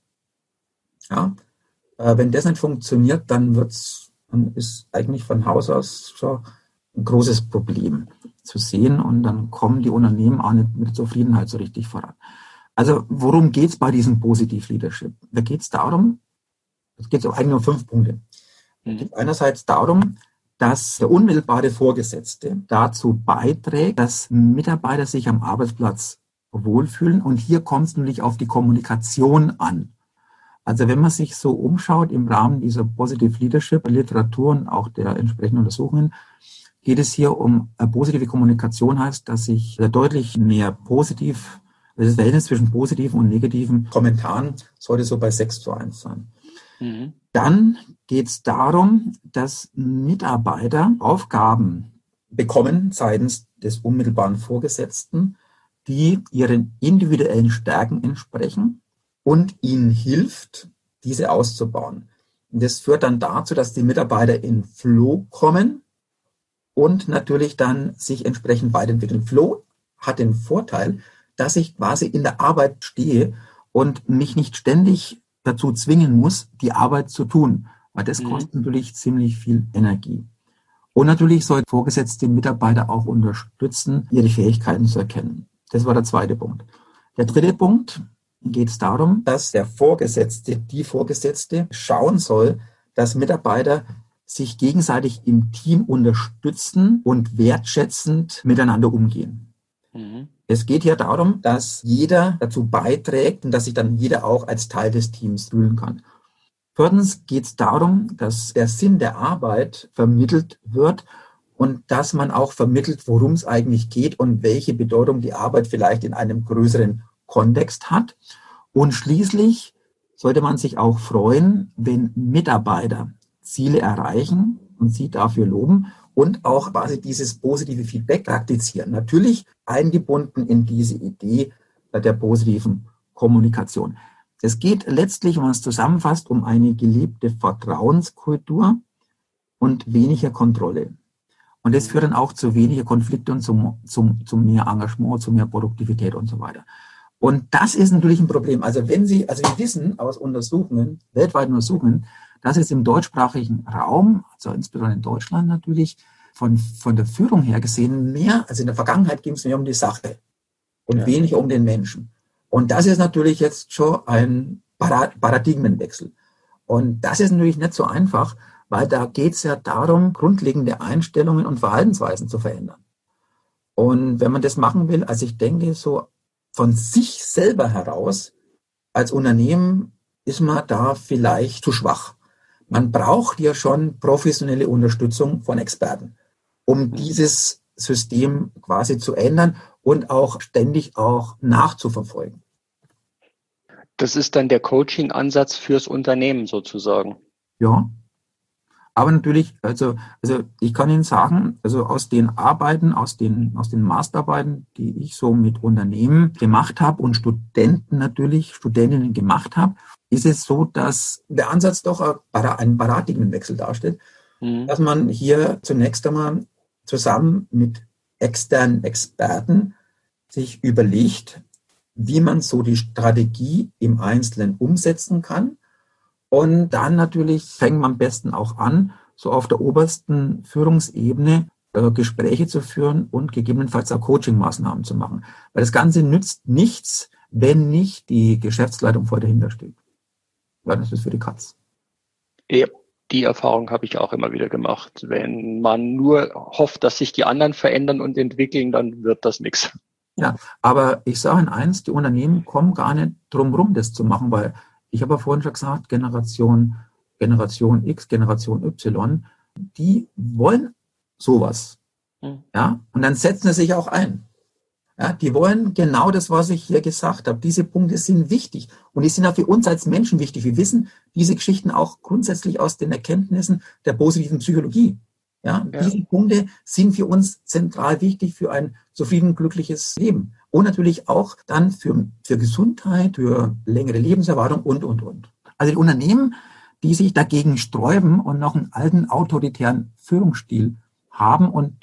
ja, äh, wenn das nicht funktioniert, dann wird's, dann ist eigentlich von Haus aus schon ein großes Problem zu sehen und dann kommen die Unternehmen auch nicht mit Zufriedenheit so richtig voran. Also worum geht's bei diesem Positive Leadership? Da geht's darum, es geht eigentlich um fünf Punkte. Es geht einerseits darum, dass der unmittelbare Vorgesetzte dazu beiträgt, dass Mitarbeiter sich am Arbeitsplatz wohlfühlen. Und hier kommt es natürlich auf die Kommunikation an. Also wenn man sich so umschaut im Rahmen dieser Positive Leadership Literatur und auch der entsprechenden Untersuchungen, geht es hier um eine positive Kommunikation, heißt, dass sich deutlich mehr positiv, das Verhältnis zwischen positiven und negativen Kommentaren sollte so bei sechs zu eins sein. Mhm. Dann geht es darum, dass Mitarbeiter Aufgaben bekommen seitens des unmittelbaren Vorgesetzten, die ihren individuellen Stärken entsprechen und ihnen hilft, diese auszubauen. Und das führt dann dazu, dass die Mitarbeiter in Flow kommen und natürlich dann sich entsprechend weiterentwickeln. Flow hat den Vorteil, dass ich quasi in der Arbeit stehe und mich nicht ständig dazu zwingen muss, die Arbeit zu tun, weil das mhm. kostet natürlich ziemlich viel Energie. Und natürlich soll Vorgesetzte Mitarbeiter auch unterstützen, ihre Fähigkeiten zu erkennen. Das war der zweite Punkt. Der dritte Punkt geht es darum, dass der Vorgesetzte, die Vorgesetzte schauen soll, dass Mitarbeiter sich gegenseitig im Team unterstützen und wertschätzend miteinander umgehen. Mhm. Es geht hier darum, dass jeder dazu beiträgt und dass sich dann jeder auch als Teil des Teams fühlen kann. Viertens geht es darum, dass der Sinn der Arbeit vermittelt wird und dass man auch vermittelt, worum es eigentlich geht und welche Bedeutung die Arbeit vielleicht in einem größeren Kontext hat. Und schließlich sollte man sich auch freuen, wenn Mitarbeiter Ziele erreichen und sie dafür loben und auch quasi dieses positive Feedback praktizieren. Natürlich eingebunden in diese Idee der positiven Kommunikation. Es geht letztlich, wenn man es zusammenfasst, um eine gelebte Vertrauenskultur und weniger Kontrolle. Und das führt dann auch zu weniger Konflikte und zum, zum, zu mehr Engagement, zu mehr Produktivität und so weiter. Und das ist natürlich ein Problem. Also wenn Sie, also wir wissen aus Untersuchungen, weltweiten Untersuchungen, dass es im deutschsprachigen Raum, also insbesondere in Deutschland natürlich, von, von der Führung her gesehen mehr, also in der Vergangenheit ging es mehr um die Sache und ja. weniger um den Menschen. Und das ist natürlich jetzt schon ein Paradigmenwechsel. Und das ist natürlich nicht so einfach, weil da geht es ja darum, grundlegende Einstellungen und Verhaltensweisen zu verändern. Und wenn man das machen will, also ich denke, so von sich selber heraus, als Unternehmen ist man da vielleicht zu schwach. Man braucht ja schon professionelle Unterstützung von Experten, um dieses System quasi zu ändern und auch ständig auch nachzuverfolgen. Das ist dann der Coaching-Ansatz fürs Unternehmen sozusagen. Ja. Aber natürlich, also, also ich kann Ihnen sagen, also aus den Arbeiten, aus den, aus den Masterarbeiten, die ich so mit Unternehmen gemacht habe und Studenten natürlich, Studentinnen gemacht habe, ist es so, dass der Ansatz doch einen Paradigmenwechsel darstellt, mhm. dass man hier zunächst einmal zusammen mit externen Experten sich überlegt, wie man so die Strategie im Einzelnen umsetzen kann. Und dann natürlich fängt man am besten auch an, so auf der obersten Führungsebene äh, Gespräche zu führen und gegebenenfalls auch Coaching-Maßnahmen zu machen. Weil das Ganze nützt nichts, wenn nicht die Geschäftsleitung vor dahinter steht. Ja, das ist für die Katz. Ja, die Erfahrung habe ich auch immer wieder gemacht. Wenn man nur hofft, dass sich die anderen verändern und entwickeln, dann wird das nichts. Ja, aber ich sage Ihnen eins, die Unternehmen kommen gar nicht drum rum, das zu machen, weil ich habe ja vorhin schon gesagt, Generation, Generation X, Generation Y, die wollen sowas. Mhm. Ja, und dann setzen sie sich auch ein. Ja, die wollen genau das, was ich hier gesagt habe. Diese Punkte sind wichtig. Und die sind auch für uns als Menschen wichtig. Wir wissen diese Geschichten auch grundsätzlich aus den Erkenntnissen der positiven Psychologie. Ja, ja. Diese Punkte sind für uns zentral wichtig für ein zufrieden, glückliches Leben. Und natürlich auch dann für, für Gesundheit, für längere Lebenserwartung und, und, und. Also die Unternehmen, die sich dagegen sträuben und noch einen alten autoritären Führungsstil haben und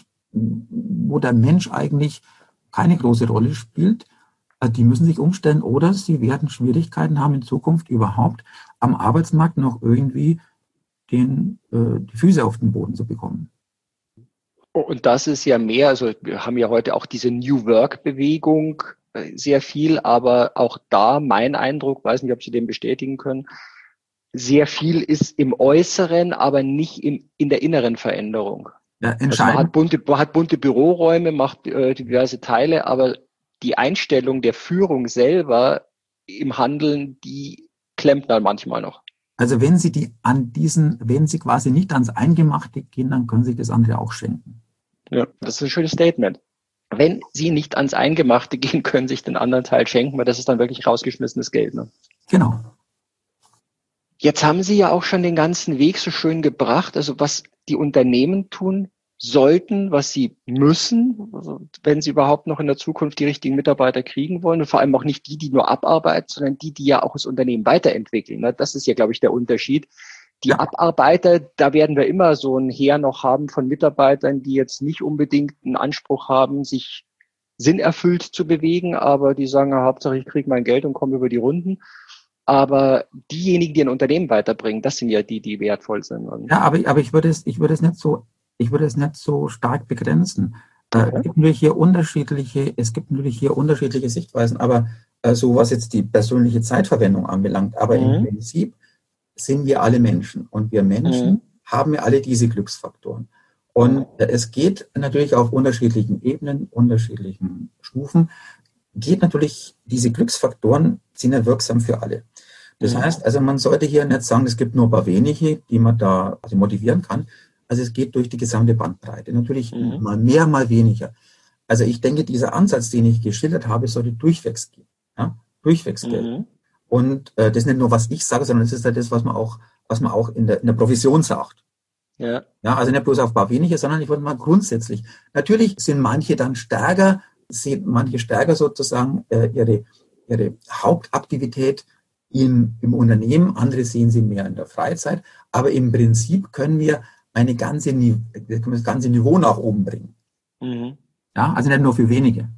wo der Mensch eigentlich keine große Rolle spielt, die müssen sich umstellen oder sie werden Schwierigkeiten haben in Zukunft überhaupt am Arbeitsmarkt noch irgendwie den, äh, die Füße auf den Boden zu bekommen. Und das ist ja mehr, also wir haben ja heute auch diese New Work-Bewegung sehr viel, aber auch da mein Eindruck, weiß nicht, ob Sie den bestätigen können, sehr viel ist im Äußeren, aber nicht im, in der inneren Veränderung. Ja, entscheidend. Also man hat bunte, man hat bunte Büroräume, macht äh, diverse Teile, aber die Einstellung der Führung selber im Handeln, die klemmt dann manchmal noch. Also wenn Sie die an diesen, wenn Sie quasi nicht ans Eingemachte gehen, dann können Sie sich das andere auch schenken. Ja, das ist ein schönes Statement. Wenn Sie nicht ans Eingemachte gehen, können Sie sich den anderen Teil schenken, weil das ist dann wirklich rausgeschmissenes Geld. Ne? Genau. Jetzt haben Sie ja auch schon den ganzen Weg so schön gebracht, also was die Unternehmen tun sollten, was sie müssen, also wenn sie überhaupt noch in der Zukunft die richtigen Mitarbeiter kriegen wollen und vor allem auch nicht die, die nur abarbeiten, sondern die, die ja auch das Unternehmen weiterentwickeln. Das ist ja, glaube ich, der Unterschied. Die ja. Abarbeiter, da werden wir immer so ein Heer noch haben von Mitarbeitern, die jetzt nicht unbedingt einen Anspruch haben, sich sinnerfüllt zu bewegen, aber die sagen, ja, Hauptsache ich kriege mein Geld und komme über die Runden. Aber diejenigen, die ein Unternehmen weiterbringen, das sind ja die, die wertvoll sind. Ja, aber, aber ich würde es, ich würde es nicht so Ich würde es nicht so stark begrenzen. Okay. Es gibt natürlich hier unterschiedliche, es gibt natürlich hier unterschiedliche Sichtweisen, aber äh, so was jetzt die persönliche Zeitverwendung anbelangt. Aber mhm. im Prinzip sind wir alle Menschen und wir Menschen mhm. haben ja alle diese Glücksfaktoren. Und äh, es geht natürlich auf unterschiedlichen Ebenen, unterschiedlichen Stufen, geht natürlich, diese Glücksfaktoren sind ja wirksam für alle. Das mhm. heißt, also man sollte hier nicht sagen, es gibt nur ein paar wenige, die man da also motivieren kann. Also es geht durch die gesamte Bandbreite. Natürlich mhm. mal mehr, mal weniger. Also ich denke, dieser Ansatz, den ich geschildert habe, sollte durchwegs gehen. Ja? Durchwegs mhm. gelten. Und äh, das ist nicht nur, was ich sage, sondern das ist halt das, was man auch, was man auch in der, in der Profession sagt. Ja. Ja, also nicht bloß auf ein paar wenige, sondern ich wollte mal grundsätzlich. Natürlich sind manche dann stärker, sehen manche stärker sozusagen äh, ihre, ihre Hauptaktivität in, im Unternehmen, andere sehen sie mehr in der Freizeit. Aber im Prinzip können wir eine ganze, das ganze Niveau nach oben bringen. Mhm. Ja, also nicht nur für wenige.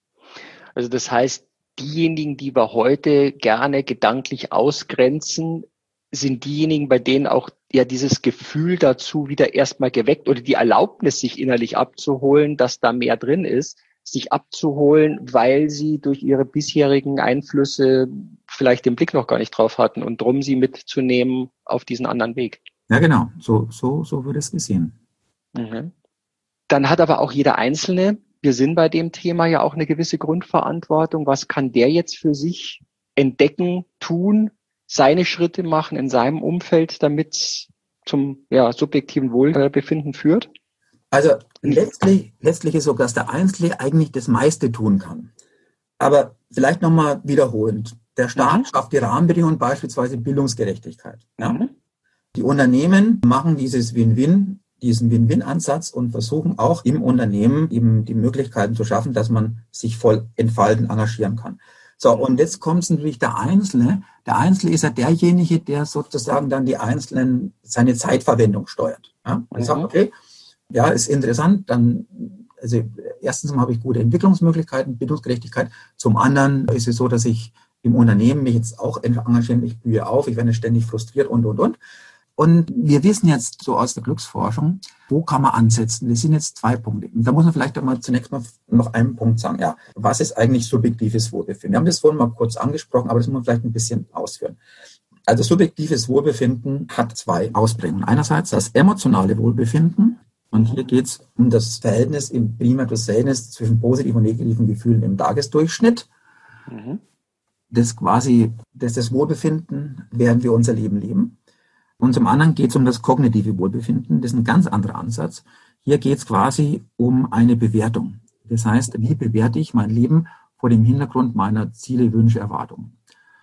Also das heißt, diejenigen, die wir heute gerne gedanklich ausgrenzen, sind diejenigen, bei denen auch ja dieses Gefühl dazu wieder erstmal geweckt oder die Erlaubnis, sich innerlich abzuholen, dass da mehr drin ist, sich abzuholen, weil sie durch ihre bisherigen Einflüsse vielleicht den Blick noch gar nicht drauf hatten und drum sie mitzunehmen auf diesen anderen Weg. Ja, genau. So, so, so wird es gesehen. Mhm. Dann hat aber auch jeder Einzelne, wir sind bei dem Thema ja auch eine gewisse Grundverantwortung. Was kann der jetzt für sich entdecken, tun, seine Schritte machen in seinem Umfeld, damit es zum ja, subjektiven Wohlbefinden führt? Also letztlich, letztlich ist so, dass der Einzelne eigentlich das meiste tun kann. Aber vielleicht nochmal wiederholend. Der Staat mhm. schafft die Rahmenbedingungen, beispielsweise Bildungsgerechtigkeit. Ja? Mhm. Die Unternehmen machen dieses Win-Win, diesen Win-Win-Ansatz und versuchen auch im Unternehmen eben die Möglichkeiten zu schaffen, dass man sich voll entfalten, engagieren kann. So, und jetzt kommt es natürlich der Einzelne. Der Einzelne ist ja derjenige, der sozusagen dann die Einzelnen seine Zeitverwendung steuert. Ja? Und mhm. sagt, okay, ja, ist interessant, dann, also erstens mal habe ich gute Entwicklungsmöglichkeiten, Bildungsgerechtigkeit. Zum anderen ist es so, dass ich im Unternehmen mich jetzt auch engagiere, ich blühe auf, ich werde ständig frustriert und, und, und. Und wir wissen jetzt so aus der Glücksforschung, wo kann man ansetzen? Das sind jetzt zwei Punkte. Und da muss man vielleicht einmal zunächst mal noch einen Punkt sagen. Ja, was ist eigentlich subjektives Wohlbefinden? Wir haben das vorhin mal kurz angesprochen, aber das muss man vielleicht ein bisschen ausführen. Also subjektives Wohlbefinden hat zwei Ausprägungen. Einerseits das emotionale Wohlbefinden. Und hier geht es um das Verhältnis, im primär das Verhältnis zwischen positiven und negativen Gefühlen im Tagesdurchschnitt. Mhm. Das quasi, das ist das Wohlbefinden, während wir unser Leben leben. Und zum anderen geht es um das kognitive Wohlbefinden. Das ist ein ganz anderer Ansatz. Hier geht es quasi um eine Bewertung. Das heißt, wie bewerte ich mein Leben vor dem Hintergrund meiner Ziele, Wünsche, Erwartungen?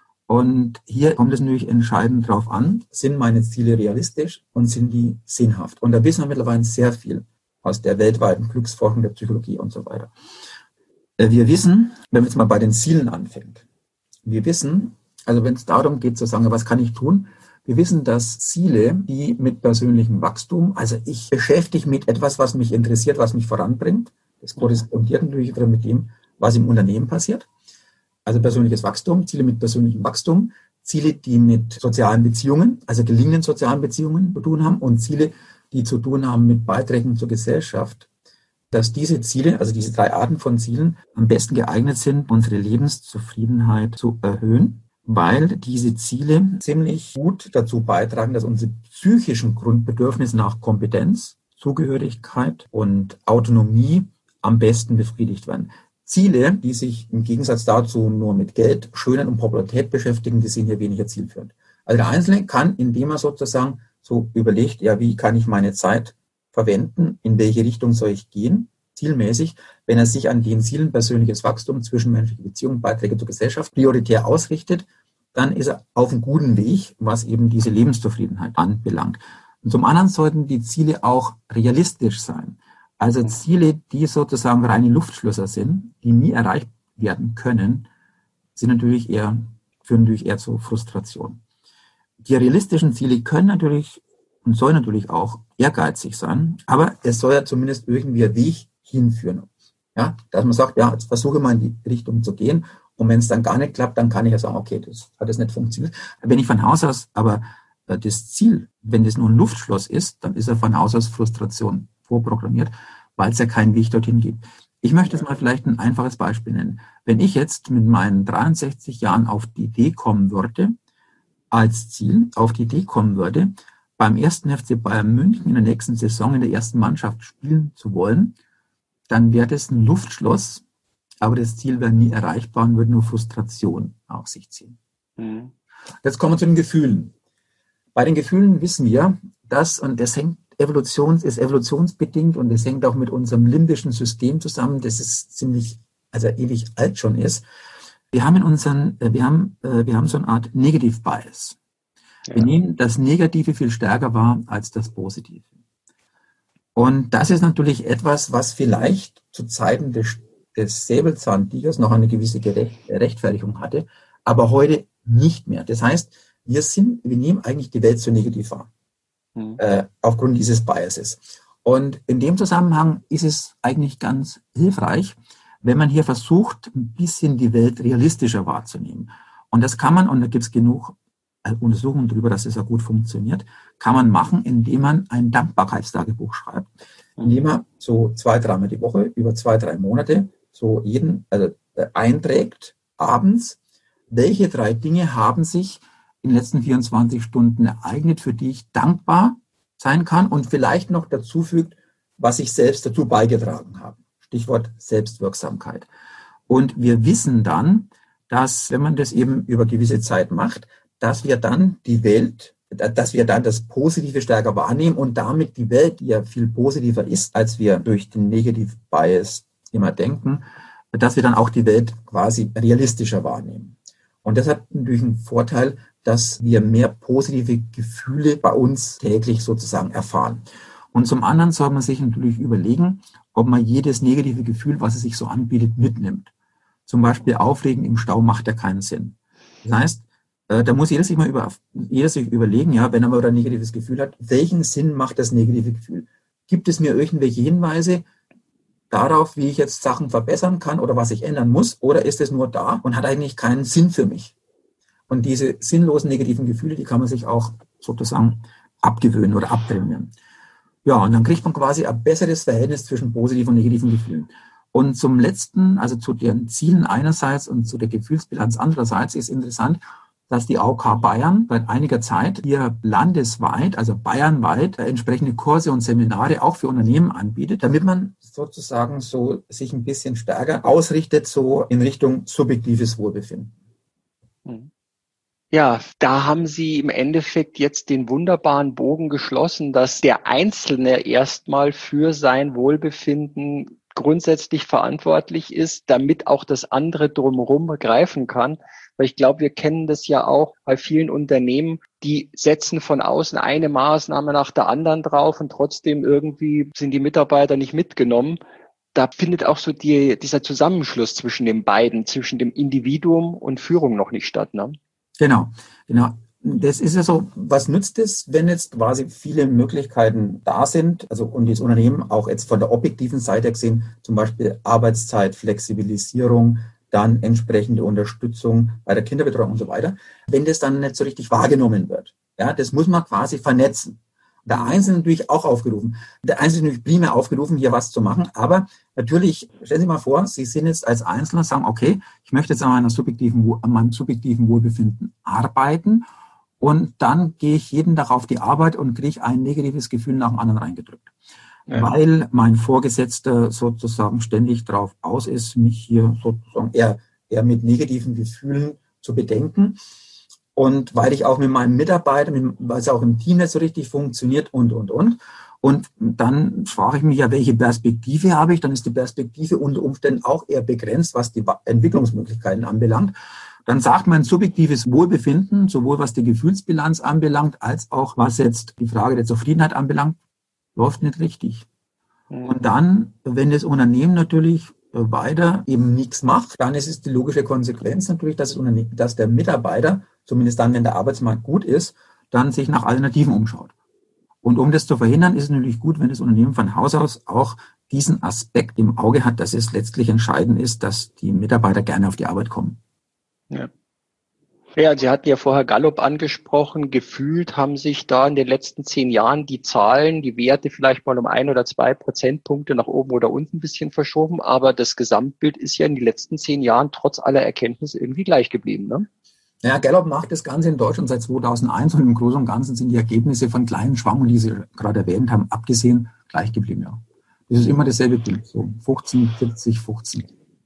Und hier kommt es natürlich entscheidend drauf an, sind meine Ziele realistisch und sind die sinnhaft? Und da wissen wir mittlerweile sehr viel aus der weltweiten Glücksforschung, der Psychologie und so weiter. Wir wissen, wenn man jetzt mal bei den Zielen anfängt, wir wissen, also wenn es darum geht zu sagen, was kann ich tun? Wir wissen, dass Ziele, die mit persönlichem Wachstum, also ich beschäftige mich mit etwas, was mich interessiert, was mich voranbringt, das korrespondiert natürlich wieder mit dem, was im Unternehmen passiert. Also persönliches Wachstum, Ziele mit persönlichem Wachstum, Ziele, die mit sozialen Beziehungen, also gelingenden sozialen Beziehungen zu tun haben und Ziele, die zu tun haben mit Beiträgen zur Gesellschaft, dass diese Ziele, also diese drei Arten von Zielen, am besten geeignet sind, unsere Lebenszufriedenheit zu erhöhen, weil diese Ziele ziemlich gut dazu beitragen, dass unsere psychischen Grundbedürfnisse nach Kompetenz, Zugehörigkeit und Autonomie am besten befriedigt werden. Ziele, die sich im Gegensatz dazu nur mit Geld, Schönheit und Popularität beschäftigen, die sind hier weniger zielführend. Also der Einzelne kann, indem er sozusagen so überlegt, ja, wie kann ich meine Zeit verwenden, in welche Richtung soll ich gehen, zielmäßig, wenn er sich an den Zielen persönliches Wachstum, zwischenmenschliche Beziehungen, Beiträge zur Gesellschaft prioritär ausrichtet, dann ist er auf einem guten Weg, was eben diese Lebenszufriedenheit anbelangt. Und zum anderen sollten die Ziele auch realistisch sein. Also Ziele, die sozusagen reine Luftschlösser sind, die nie erreicht werden können, sind natürlich eher, führen natürlich eher zu Frustration. Die realistischen Ziele können natürlich und sollen natürlich auch ehrgeizig sein, aber es soll ja zumindest irgendwie ein Weg hinführen. Ja, dass man sagt, ja, jetzt versuche mal in die Richtung zu gehen. Und wenn es dann gar nicht klappt, dann kann ich ja sagen, okay, das hat jetzt nicht funktioniert. Wenn ich von Haus aus aber äh, das Ziel, wenn das nur ein Luftschloss ist, dann ist ja von Haus aus Frustration vorprogrammiert, weil es ja keinen Weg dorthin gibt. Ich möchte jetzt mal vielleicht ein einfaches Beispiel nennen. Wenn ich jetzt mit meinen dreiundsechzig Jahren auf die Idee kommen würde, als Ziel auf die Idee kommen würde, beim ersten F C Bayern München in der nächsten Saison in der ersten Mannschaft spielen zu wollen, dann wäre das ein Luftschloss, aber das Ziel wäre nie erreichbar und würde nur Frustration auf sich ziehen. Mhm. Jetzt kommen wir zu den Gefühlen. Bei den Gefühlen wissen wir, dass, und das hängt Evolutions, ist evolutionsbedingt und das hängt auch mit unserem limbischen System zusammen, das ist ziemlich, also ewig alt schon ist. Wir haben in unseren, wir haben, wir haben so eine Art Negative Bias. Ja. Wir nehmen das Negative viel stärker wahr als das Positive. Und das ist natürlich etwas, was vielleicht zu Zeiten des, des Säbelzahntigers noch eine gewisse Rechtfertigung hatte, aber heute nicht mehr. Das heißt, wir sind, wir nehmen eigentlich die Welt so negativ wahr. mhm. äh, aufgrund dieses Biases. Und in dem Zusammenhang ist es eigentlich ganz hilfreich, wenn man hier versucht, ein bisschen die Welt realistischer wahrzunehmen. Und das kann man, und da gibt es genug Untersuchungen darüber, dass es ja gut funktioniert, kann man machen, indem man ein Dankbarkeitstagebuch schreibt. Indem man so zwei, dreimal die Woche, über zwei, drei Monate, so jeden, also einträgt, abends, welche drei Dinge haben sich in den letzten vierundzwanzig Stunden ereignet, für die ich dankbar sein kann und vielleicht noch dazu fügt, was ich selbst dazu beigetragen habe. Stichwort Selbstwirksamkeit. Und wir wissen dann, dass, wenn man das eben über gewisse Zeit macht, dass wir dann die Welt, dass wir dann das Positive stärker wahrnehmen und damit die Welt, die ja viel positiver ist, als wir durch den Negative Bias immer denken, dass wir dann auch die Welt quasi realistischer wahrnehmen. Und das hat natürlich einen Vorteil, dass wir mehr positive Gefühle bei uns täglich sozusagen erfahren. Und zum anderen soll man sich natürlich überlegen, ob man jedes negative Gefühl, was es sich so anbietet, mitnimmt. Zum Beispiel Aufregen im Stau macht ja keinen Sinn. Das heißt, da muss jeder sich mal über, jeder sich überlegen, ja, wenn er mal ein negatives Gefühl hat, welchen Sinn macht das negative Gefühl? Gibt es mir irgendwelche Hinweise darauf, wie ich jetzt Sachen verbessern kann oder was ich ändern muss? Oder ist es nur da und hat eigentlich keinen Sinn für mich? Und diese sinnlosen negativen Gefühle, die kann man sich auch sozusagen abgewöhnen oder abtrainieren. Ja, und dann kriegt man quasi ein besseres Verhältnis zwischen positiven und negativen Gefühlen. Und zum Letzten, also zu den Zielen einerseits und zu der Gefühlsbilanz andererseits, ist interessant, dass die A O K Bayern seit einiger Zeit hier landesweit, also bayernweit, entsprechende Kurse und Seminare auch für Unternehmen anbietet, damit man sozusagen so sich ein bisschen stärker ausrichtet, so in Richtung subjektives Wohlbefinden. Ja, da haben Sie im Endeffekt jetzt den wunderbaren Bogen geschlossen, dass der Einzelne erstmal für sein Wohlbefinden grundsätzlich verantwortlich ist, damit auch das andere drumherum greifen kann. Weil ich glaube, wir kennen das ja auch bei vielen Unternehmen, die setzen von außen eine Maßnahme nach der anderen drauf und trotzdem irgendwie sind die Mitarbeiter nicht mitgenommen. Da findet auch so die, dieser Zusammenschluss zwischen den beiden, zwischen dem Individuum und Führung noch nicht statt, ne? Genau, genau. Das ist ja so, was nützt es, wenn jetzt quasi viele Möglichkeiten da sind, also und das Unternehmen auch jetzt von der objektiven Seite gesehen, zum Beispiel Arbeitszeit, Flexibilisierung, dann entsprechende Unterstützung bei der Kinderbetreuung und so weiter, wenn das dann nicht so richtig wahrgenommen wird. Ja, das muss man quasi vernetzen. Der Einzelne natürlich auch aufgerufen. Der Einzelne natürlich primär aufgerufen, hier was zu machen. Aber natürlich, stellen Sie mal vor, Sie sind jetzt als Einzelner, sagen, okay, ich möchte jetzt an, meiner subjektiven, an meinem subjektiven Wohlbefinden arbeiten. Und dann gehe ich jeden Tag auf die Arbeit und kriege ein negatives Gefühl nach dem anderen reingedrückt. Ja. Weil mein Vorgesetzter sozusagen ständig darauf aus ist, mich hier sozusagen eher, eher mit negativen Gefühlen zu bedenken. Und weil ich auch mit meinem Mitarbeiter, weil es auch im Team nicht so richtig funktioniert und, und, und. Und dann frage ich mich ja, welche Perspektive habe ich? Dann ist die Perspektive unter Umständen auch eher begrenzt, was die Entwicklungsmöglichkeiten anbelangt. Dann sagt man subjektives Wohlbefinden, sowohl was die Gefühlsbilanz anbelangt, als auch was jetzt die Frage der Zufriedenheit anbelangt, läuft nicht richtig. Und dann, wenn das Unternehmen natürlich weiter eben nichts macht, dann ist es die logische Konsequenz natürlich, dass, das Unternehmen, dass der Mitarbeiter, zumindest dann, wenn der Arbeitsmarkt gut ist, dann sich nach Alternativen umschaut. Und um das zu verhindern, ist es natürlich gut, wenn das Unternehmen von Haus aus auch diesen Aspekt im Auge hat, dass es letztlich entscheidend ist, dass die Mitarbeiter gerne auf die Arbeit kommen. Ja. Ja, Sie hatten ja vorher Gallup angesprochen. Gefühlt haben sich da in den letzten zehn Jahren die Zahlen, die Werte vielleicht mal um ein oder zwei Prozentpunkte nach oben oder unten ein bisschen verschoben. Aber das Gesamtbild ist ja in den letzten zehn Jahren trotz aller Erkenntnisse irgendwie gleich geblieben, ne? Ja, Gallup macht das Ganze in Deutschland seit zweitausendeins und im Großen und Ganzen sind die Ergebnisse von kleinen Schwankungen, die Sie gerade erwähnt haben, abgesehen, gleich geblieben, ja. Das ist immer dasselbe Bild, so fünfzehn, vierzig, fünfzehn.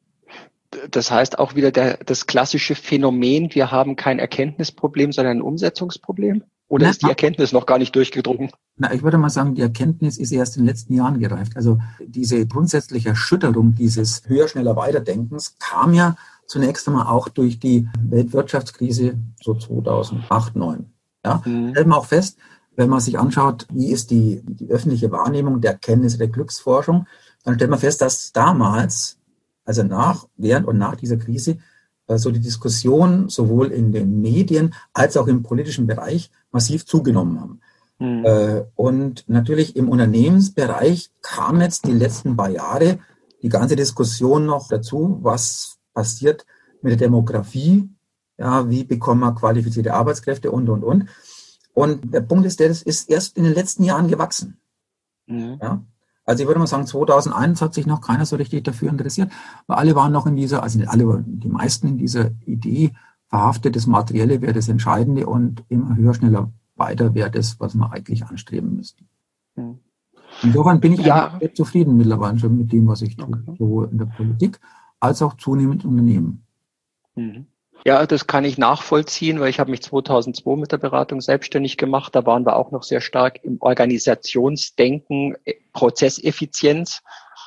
Das heißt auch wieder der, das klassische Phänomen, wir haben kein Erkenntnisproblem, sondern ein Umsetzungsproblem? Oder na, ist die Erkenntnis noch gar nicht durchgedrungen? Na, ich würde mal sagen, die Erkenntnis ist erst in den letzten Jahren gereift. Also diese grundsätzliche Erschütterung dieses höher, schneller, Weiterdenkens kam ja zunächst einmal auch durch die Weltwirtschaftskrise so zweitausendacht, neun. Ja, mhm. Stellt man auch fest, wenn man sich anschaut, wie ist die, die öffentliche Wahrnehmung der Erkenntnisse der Glücksforschung, dann stellt man fest, dass damals, also nach, während und nach dieser Krise, so die Diskussion sowohl in den Medien als auch im politischen Bereich massiv zugenommen haben. Mhm. Äh, und natürlich im Unternehmensbereich kam jetzt die letzten paar Jahre die ganze Diskussion noch dazu, was passiert mit der Demografie, ja, wie bekommen wir qualifizierte Arbeitskräfte und, und, und. Und der Punkt ist, der das ist erst in den letzten Jahren gewachsen. Mhm. Ja. Also ich würde mal sagen, zweitausendeins hat sich noch keiner so richtig dafür interessiert, weil alle waren noch in dieser, also nicht alle, die meisten in dieser Idee verhaftet, das Materielle wäre das Entscheidende und immer höher, schneller, weiter wäre das, was wir eigentlich anstreben müssten. Mhm. Insofern bin ich ja eigentlich sehr zufrieden mittlerweile schon mit dem, was ich tue, okay. Sowohl in der Politik als auch zunehmend im Unternehmen. Mhm. Ja, das kann ich nachvollziehen, weil ich habe mich zweitausendzwei mit der Beratung selbstständig gemacht. Da waren wir auch noch sehr stark im Organisationsdenken, Prozesseffizienz.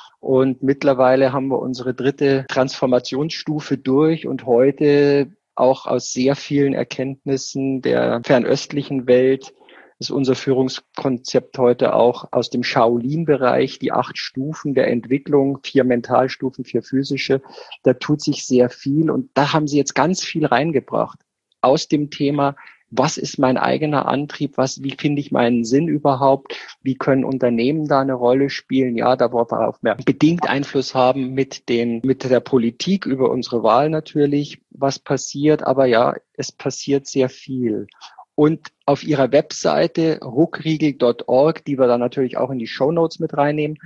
Und mittlerweile haben wir unsere dritte Transformationsstufe durch und heute auch aus sehr vielen Erkenntnissen der fernöstlichen Welt ist unser Führungskonzept heute auch aus dem Shaolin-Bereich, die acht Stufen der Entwicklung, vier Mentalstufen, vier physische. Da tut sich sehr viel und da haben Sie jetzt ganz viel reingebracht aus dem Thema, was ist mein eigener Antrieb, was, wie finde ich meinen Sinn überhaupt, wie können Unternehmen da eine Rolle spielen, ja, da worauf wir bedingt Einfluss haben mit den, mit der Politik über unsere Wahl natürlich, was passiert, aber ja, es passiert sehr viel. Und auf Ihrer Webseite ruckriegel punkt org, die wir dann natürlich auch in die Shownotes mit reinnehmen,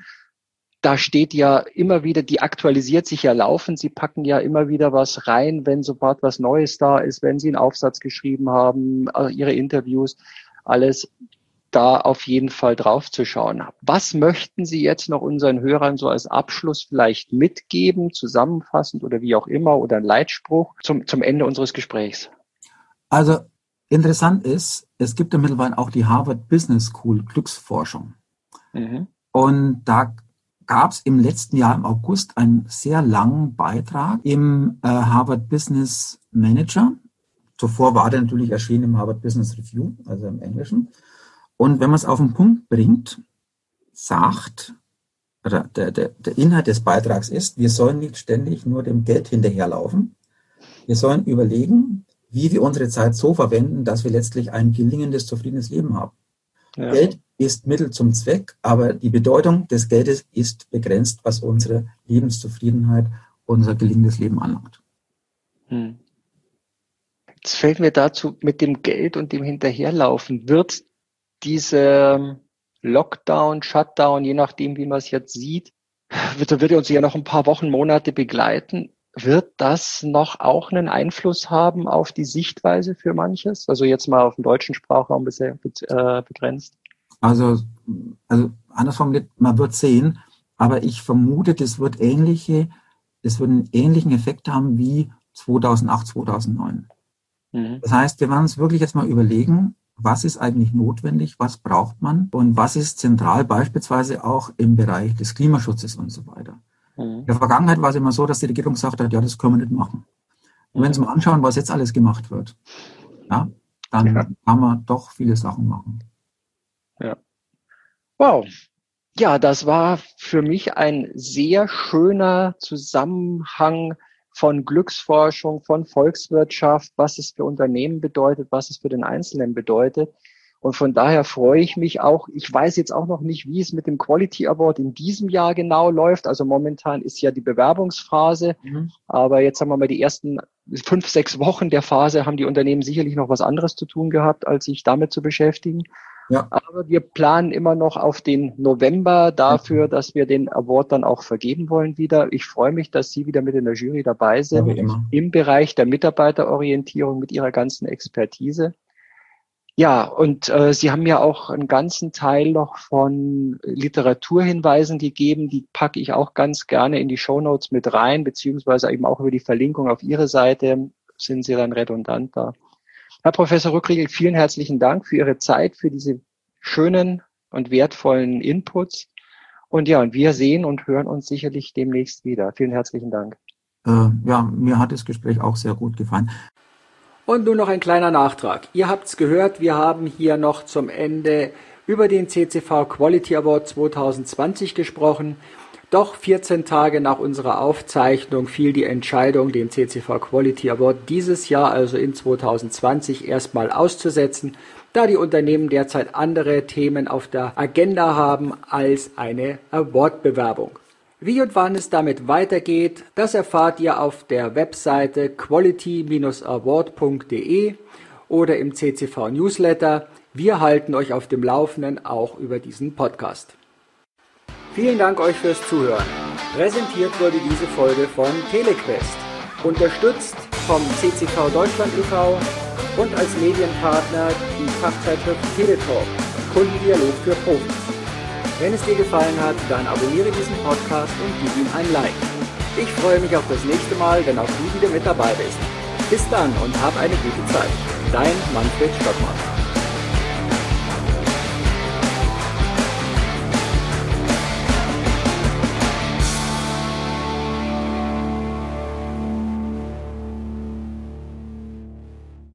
da steht ja immer wieder, die aktualisiert sich ja laufend. Sie packen ja immer wieder was rein, wenn sobald was Neues da ist, wenn Sie einen Aufsatz geschrieben haben, Ihre Interviews, alles da auf jeden Fall drauf zu schauen. Was möchten Sie jetzt noch unseren Hörern so als Abschluss vielleicht mitgeben, zusammenfassend oder wie auch immer, oder ein Leitspruch zum, zum Ende unseres Gesprächs? Also, interessant ist, es gibt ja mittlerweile auch die Harvard Business School Glücksforschung. Mhm. Und da gab es im letzten Jahr im August einen sehr langen Beitrag im äh, Harvard Business Manager. Zuvor war der natürlich erschienen im Harvard Business Review, also im Englischen. Und wenn man es auf den Punkt bringt, sagt, oder der, der, der Inhalt des Beitrags ist, wir sollen nicht ständig nur dem Geld hinterherlaufen. Wir sollen überlegen, wie wir unsere Zeit so verwenden, dass wir letztlich ein gelingendes, zufriedenes Leben haben. Ja. Geld ist Mittel zum Zweck, aber die Bedeutung des Geldes ist begrenzt, was unsere Lebenszufriedenheit, unser gelingendes Leben anlangt. Hm. Jetzt fällt mir dazu mit dem Geld und dem Hinterherlaufen, wird diese Lockdown, Shutdown, je nachdem, wie man es jetzt sieht, wird, wird uns ja noch ein paar Wochen, Monate begleiten. Wird das noch auch einen Einfluss haben auf die Sichtweise für manches? Also jetzt mal auf den deutschen Sprachraum bisher äh, begrenzt. Also, also anders formuliert, man wird sehen, aber ich vermute, das wird ähnliche, das wird einen ähnlichen Effekt haben wie zweitausendacht, zweitausendneun. Mhm. Das heißt, wir werden uns wirklich jetzt mal überlegen, was ist eigentlich notwendig, was braucht man und was ist zentral, beispielsweise auch im Bereich des Klimaschutzes und so weiter. In der Vergangenheit war es immer so, dass die Regierung gesagt hat, ja, das können wir nicht machen. Und wenn Sie mal anschauen, was jetzt alles gemacht wird, ja, dann ja. kann man doch viele Sachen machen. Ja. Wow. Ja, das war für mich ein sehr schöner Zusammenhang von Glücksforschung, von Volkswirtschaft, was es für Unternehmen bedeutet, was es für den Einzelnen bedeutet. Und von daher freue ich mich auch. Ich weiß jetzt auch noch nicht, wie es mit dem Quality Award in diesem Jahr genau läuft. Also momentan ist ja die Bewerbungsphase. Mhm. Aber jetzt sagen wir mal, die ersten fünf, sechs Wochen der Phase haben die Unternehmen sicherlich noch was anderes zu tun gehabt, als sich damit zu beschäftigen. Ja. Aber wir planen immer noch auf den November dafür, dass wir den Award dann auch vergeben wollen wieder. Ich freue mich, dass Sie wieder mit in der Jury dabei sind, ja, im Bereich der Mitarbeiterorientierung mit Ihrer ganzen Expertise. Ja, und äh, Sie haben ja auch einen ganzen Teil noch von Literaturhinweisen gegeben, die packe ich auch ganz gerne in die Shownotes mit rein, beziehungsweise eben auch über die Verlinkung auf Ihre Seite sind Sie dann redundant da. Herr Professor Ruckriegel, vielen herzlichen Dank für Ihre Zeit, für diese schönen und wertvollen Inputs. Und ja, und wir sehen und hören uns sicherlich demnächst wieder. Vielen herzlichen Dank. Äh, ja, mir hat das Gespräch auch sehr gut gefallen. Und nun noch ein kleiner Nachtrag. Ihr habt's gehört, wir haben hier noch zum Ende über den C C V Quality Award zwanzig zwanzig gesprochen. Doch vierzehn Tage nach unserer Aufzeichnung fiel die Entscheidung, den C C V Quality Award dieses Jahr, also in zweitausendzwanzig, erstmal auszusetzen, da die Unternehmen derzeit andere Themen auf der Agenda haben als eine Award-Bewerbung. Wie und wann es damit weitergeht, das erfahrt ihr auf der Webseite quality dash award punkt de oder im C C V Newsletter. Wir halten euch auf dem Laufenden auch über diesen Podcast. Vielen Dank euch fürs Zuhören. Präsentiert wurde diese Folge von Telequest, unterstützt vom C C V Deutschland e V und als Medienpartner die Fachzeitschrift Teletalk, Kundendialog für Profis. Wenn es dir gefallen hat, dann abonniere diesen Podcast und gib ihm ein Like. Ich freue mich auf das nächste Mal, wenn auch du wieder mit dabei bist. Bis dann und hab eine gute Zeit. Dein Manfred Stockmann.